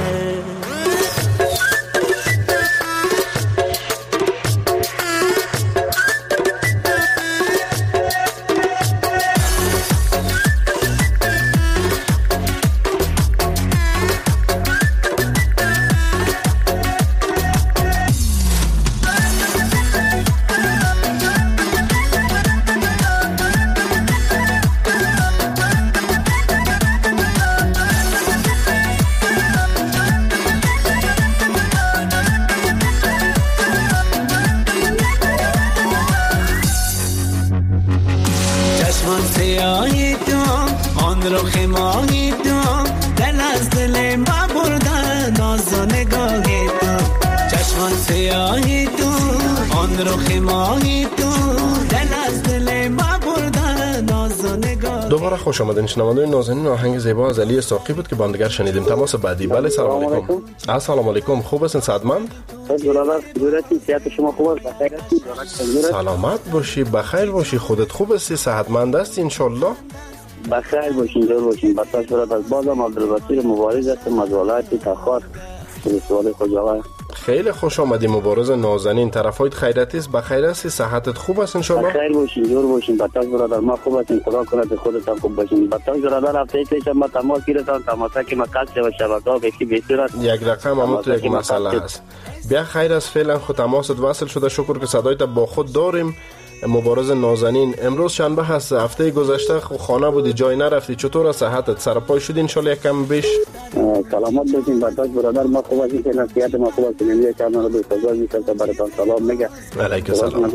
دوباره خوش آمدین شنوندگان نازنین. آهنگ زیبا از علی ساقی بود که با هم دیگر شنیدیم. تماس بعدی. بله سلام علیکم. السلام علیکم. خوب هستین سعادتمند؟ صحت شما خوب است؟ بخیر هستید؟ سلامت باشی، بخیر باشی. خودت خوب هستی؟ صحتمند هستی ان شاء الله؟ بخیر باشین، جور باشین. بساش برات از بازم عبدالبصیر مبارز هستم از ولایت تخار ولسوالی خوجاوه. خیلی خوش آمدی. مبارز نازنین. طرفایت خیرتی است؟ بخیر هستی؟ صحتت خوب است ان شاء الله؟ بخیر باشین، جور باشین. بساش برادر ما خوب هستین. خدا کنه خودتان خوب باشین. بساش برادر هفته پیش ما تماس گرفتم، تماسا که مقصد و شبکه‌ها به کی بهتر یک رقم هم تو یک مسئله هست. بیا خیر است. فعلا خود تماست وصل شده. شکر که صدایت با خود داریم. مبارز نازنین، امروز شنبه هست. هفته گذشته خانه بودی، جای نرفتی. چطور است صحتت؟ سر پای شدی ان شاء الله یکم بیش؟ سلامت باشین. برداشت برادر ما خوب هستیم. که نصیحت ما خوب است. نمیشه که ما رو دوستگار میشه تا براتون سلام میگه. علیکم سلام.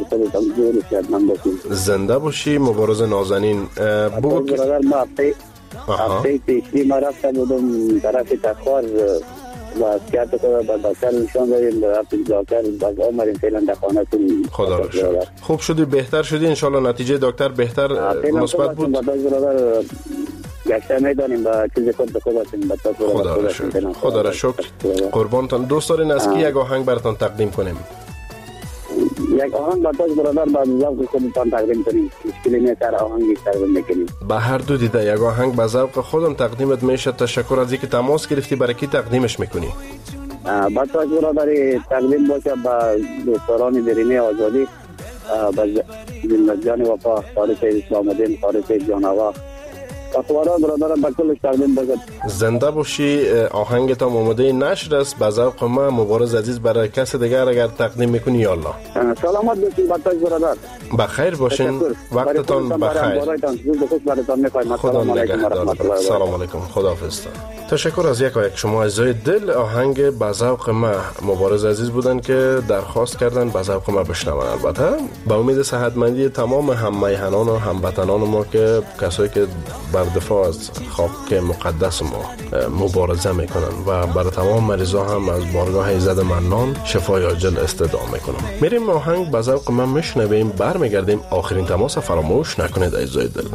زنده باشی مبارز نازنین. بود برادر ما هفته هفته پیشی ما رفته بودم طرف تخار و سیاحت رو با دکتر نشان داریم به رفت دکتر باز آمدیم فعلا در خانه تون. خدا را شکر. خوب شدی، بهتر شدی ان شاء الله. نتیجه دکتر بهتر مثبت بود. برادر گشته میدانیم با چیز خود به خود هستیم. خدا را شکر. خدا را شکر. قربانتان. دوست دارین از کی یک آهنگ براتون تقدیم کنیم؟ یک آهنگ براتون برادر با ذوق خودتان تقدیم کنیم. مشکلی نیست، هر آهنگی تقدیم میکنیم. به هر دو دیده یک آهنگ به ذوق خودم تقدیمت میشه. تشکر از اینکه تماس گرفتی. برای کی تقدیمش میکنی؟ براتون برادر تقدیم باشه با دوستان درینه آزادی، با زندگان وفا، خارج اسلام الدین، خارج جانوا. اخوارا برادرم با کلش تقدیم باشه. زنده باشی. آهنگت هم آماده نشر است. به ذوق ما مبارز عزیز برای کس دیگر اگر تقدیم میکنی یا الله. سلامت باشین باتاج برادر. بخیر باشین. وقتتان بخیر. خدا نگهدار. سلام علیکم. خداحافظ. تشکر از یک و یک شما عزیزای دل. آهنگ به ذوق ما مبارز عزیز بودن که درخواست کردن به ذوق ما بشنون. البته با امید صحتمندی تمام هم میهنان و هموطنان ما که کسایی که بر دفاع از خاک مقدس ما مبارزه میکنن و برای تمام مریضا هم از بارگاه ایزد منان شفای عاجل استدعا میکنم. میریم آهنگ به ذوق ما میشنویم، برمیگردیم. آخرین تماس فراموش نکنید عزیزای دل.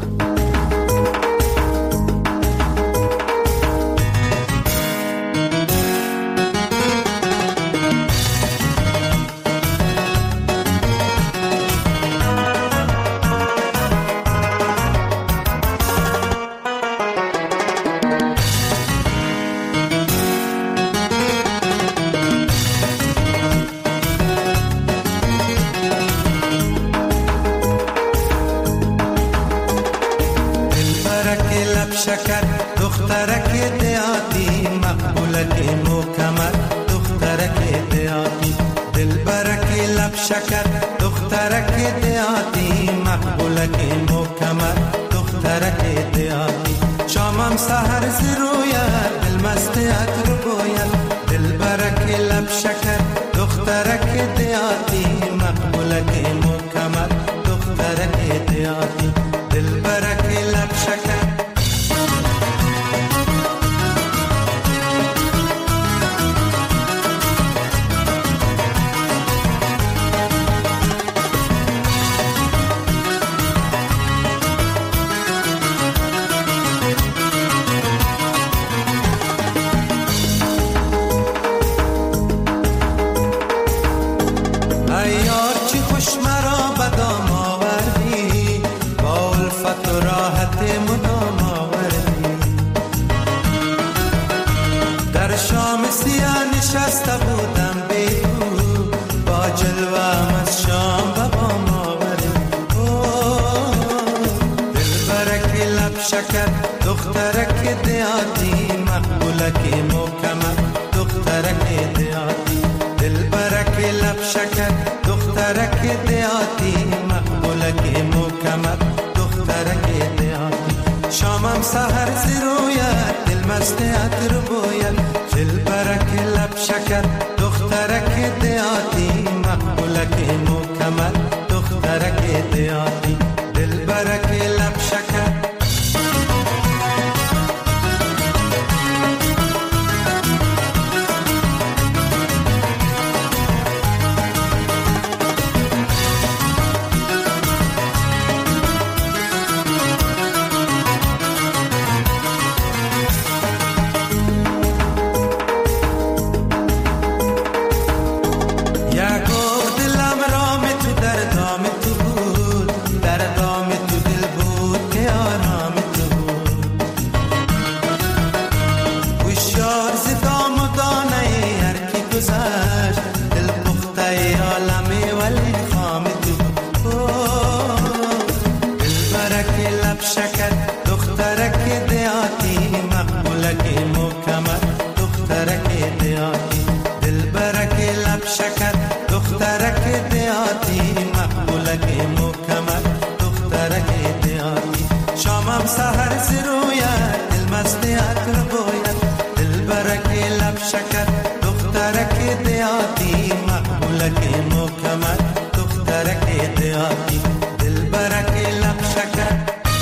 دیاتی دل برک لب شکر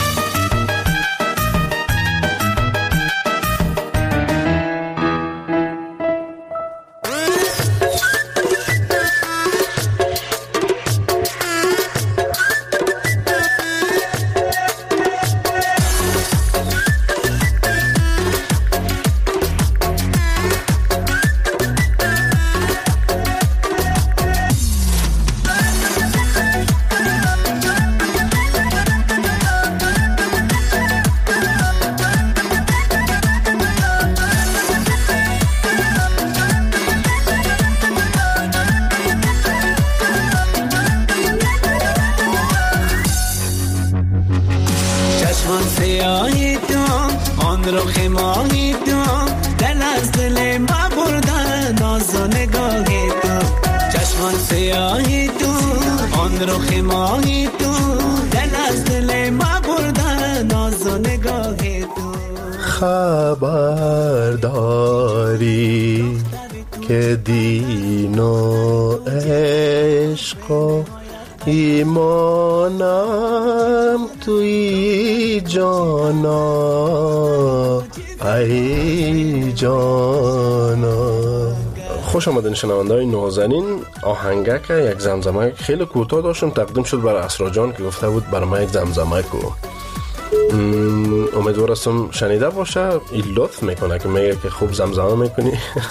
خبرداری که دین و عشق و ایمانم توی جانا ای جانا. خوش آمدین شنونده‌های نازنین. آهنگک یک زمزمه خیلی کوتاه داشتم تقدیم شد برای اسرا جان که گفته بود برای من یک زمزمه کو. امیدوار هستم شنیده باشه. این لطف میکنه که میگه که خوب زمزمه میکنی.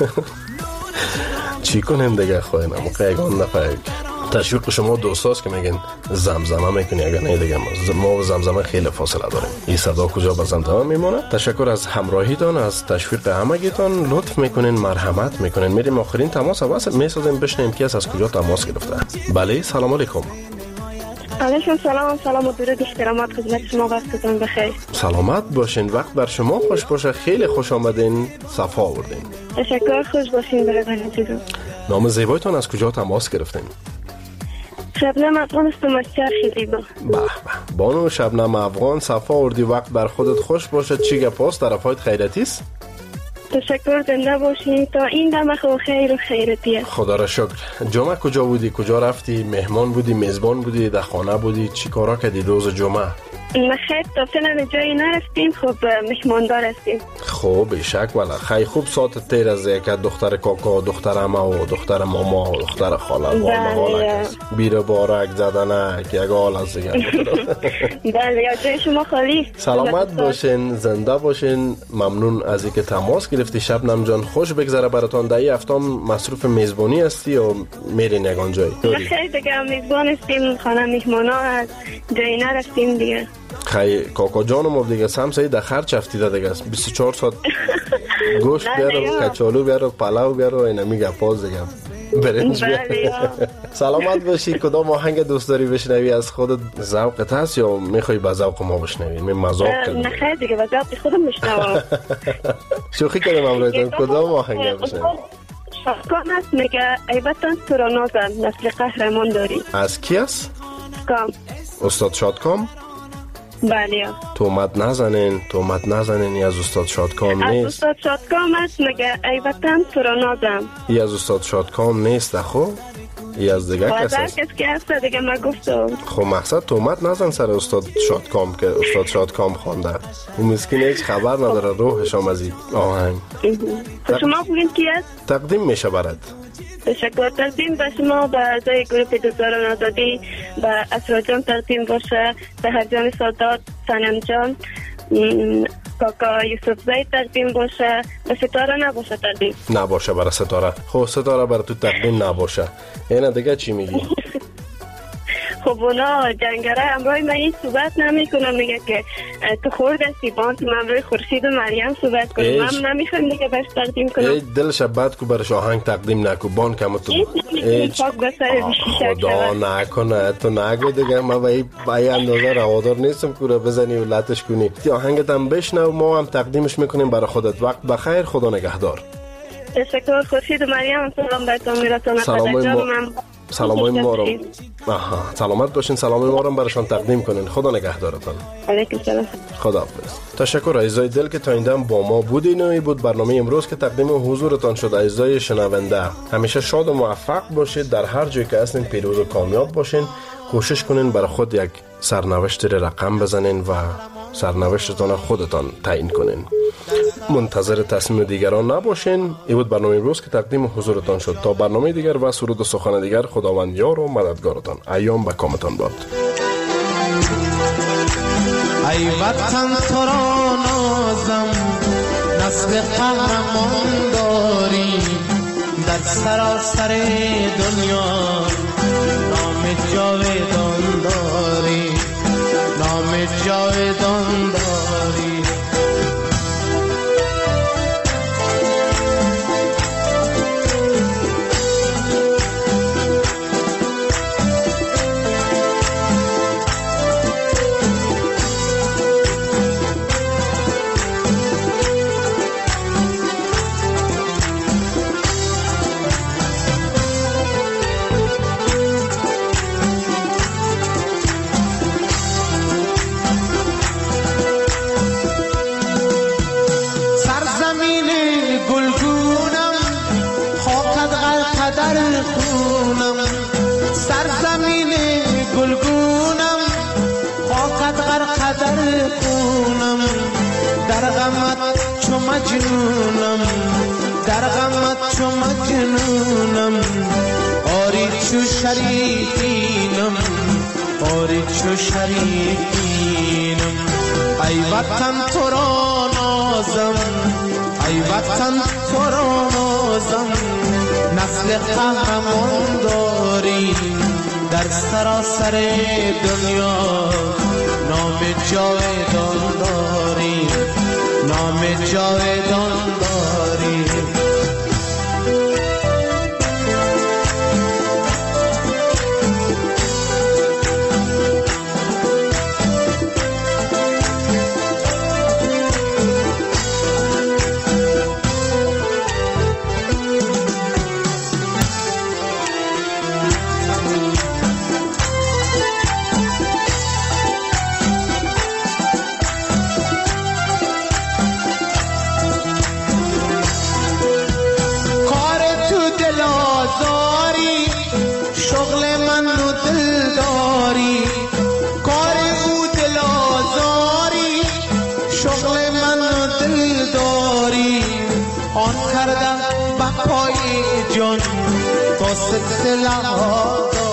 چی کنیم دیگه خواهی نموقع یکان دفعه تشویق شما دوستاست که میگن زمزمه میکنی اگر نه دیگه ما و زمزمه خیلی فاصله داریم. این صدا کجا به زمزمه میمونه. تشکر از همراهیتان، از تشویق همگیتان. لطف میکنین، مرحمت میکنین. میریم آخرین تماس اول میسازیم بشنیم کی از کجا تماس گرفته. بله سلام علیکم. علیکم سلام. سلام و درود احترامات خدمت شما. وقتتون بخیر. سلامت باشین. وقت بر شما خوش باشه. خیلی خوش آمدین. صفا آوردین. تشکر. خوش باشین برادران عزیزم. نام زیبایتان از کجا تماس گرفتین؟ شبنم افغان استم از چرخ زیبا. به به بانو شبنم افغان صفا آوردی. وقت بر خودت خوش باشه. چی گپاست؟ طرفایت خیرتی است؟ تشکر. زنده باشین تا این دم خو خیر و خیرتی است. خدا را شکر. جمعه کجا بودی؟ کجا رفتی؟ مهمان بودی؟ میزبان بودی؟ در خانه بودی؟ چی کارا کردی روز جمعه؟ نخیر تا فعلا جایی نرفتیم. خب مهماندار هستیم. خب بیشک والا خیلی خوب ساعت تیر از یک دختر کاکا، دختر عمه و دختر ماما و دختر خاله و حالک بیر بارک زدنک یک حال از دیگر. بله یا جای شما خالی. سلامت باشین، زنده باشین. ممنون از اینکه تماس گرفتی شبنم جان. خوش بگذره براتان. در این هفته مصروف میزبانی هستی یا میرین یگان جایی؟ خیلی دیگه میزبان هستیم. خانه مهمانا هست. جایی نرفتیم دیگه. خیلی کاکا جانم دیگه سمسایی در خرچ افتیده دیگه بیست و چهار ساعت گوشت بیارو، کچالو بیارو، پلاو بیارو، اینمی گپاز دیگه برنج بیارو. سلامت باشی. کدام آهنگ دوست داری بشنوی؟ از خودت ذوقت هست یا میخوای به ذوق ما بشنوی؟ می مذاق کردم. نه خیلی دیگه به ذوق خودم میشنوم. شوخی کردم امروز. کدام آهنگ بشنوی؟ شادکام هست میگه ایبتان تو را نازن نسل قهرمان داری. از کی است؟ کام. استاد شادکام؟ بله. تومت نزنین، تومت نزنین. از استاد شادکام نیست. از استاد شادکام است میگه ای وطن تو را نازم. ای از استاد شادکام نیست. خب ای از دیگه کس است. کس که هست دیگه ما گفتم. خب مقصد تومت نزن سر استاد شادکام که استاد شادکام خوانده. اون مسکین هیچ خبر نداره روحش هم از این آهنگ. شما بگین کی است؟ تقدیم میشه برات. تشکر. تقدیم به شما، به اعضای گروه دوستداران آزادی، به اسرا جان تقدیم باشه، به هرجان سادات، سنم جان، کاکا یوسف زید تقدیم باشه. به ستاره نباشه تقدیم نباشه برای ستاره. خب ستاره برای تو تقدیم نباشه. اینه دیگه چی میگی؟ خب اونا جنگره همراه من این صحبت نمی کنم. میگه که تو خورد هستی بان تو همراه خورشید و مریم صحبت کنم. من نمیخوام دیگه برش تقدیم کنم. ای دلش بد کو برش آهنگ تقدیم نکو. بان کم تو ایچ خدا نکنه. تو نگو دیگه. من به این اندازه روادار نیستم که رو بزنی و لطش کنی. تی آهنگت هم بشنو ما هم تقدیمش میکنیم برای خودت. وقت بخیر. خدا نگهدار. تشکر. خورشید و مریم سلام بهتون میرسونم. سلام سلامای ما رو آها سلامت باشین. سلامای ما رو براشون تقدیم کنین. خدا نگهدارتون. علیکم سلام. خدا حافظ. تشکر عزیزای دل که تا این دم با ما بودین. و این بود برنامه امروز که تقدیم حضورتان شد. عزیزای شنونده همیشه شاد و موفق باشید. در هر جایی که هستین پیروز و کامیاب باشین. کوشش کنین برای خود یک سرنوشت رقم بزنین و سرنوشتتان خودتان تعیین کنین. منتظر تصمیم دیگران نباشین. این بود برنامه امروز که تقدیم حضورتان شد. تا برنامه دیگر و سرود و سخن دیگر، خداوند یار و مددگارتان. ایام به کامتان باد. ای وطن تو را نازم، نسل قهرمان داری، در سراسر دنیا نام جاودان داری، نام جاودان داری. در غمت چو مجنونم، در غمت چو مجنونم، آری چو شریفینم، آری چو شریفینم. ای وطن تو را نازم، ای وطن تو را نازم، نسل قهرمان داری، در سراسر دنیا نام جاودان داری، نام جاودان داری. آن کردم با پای جان تا سلسله ها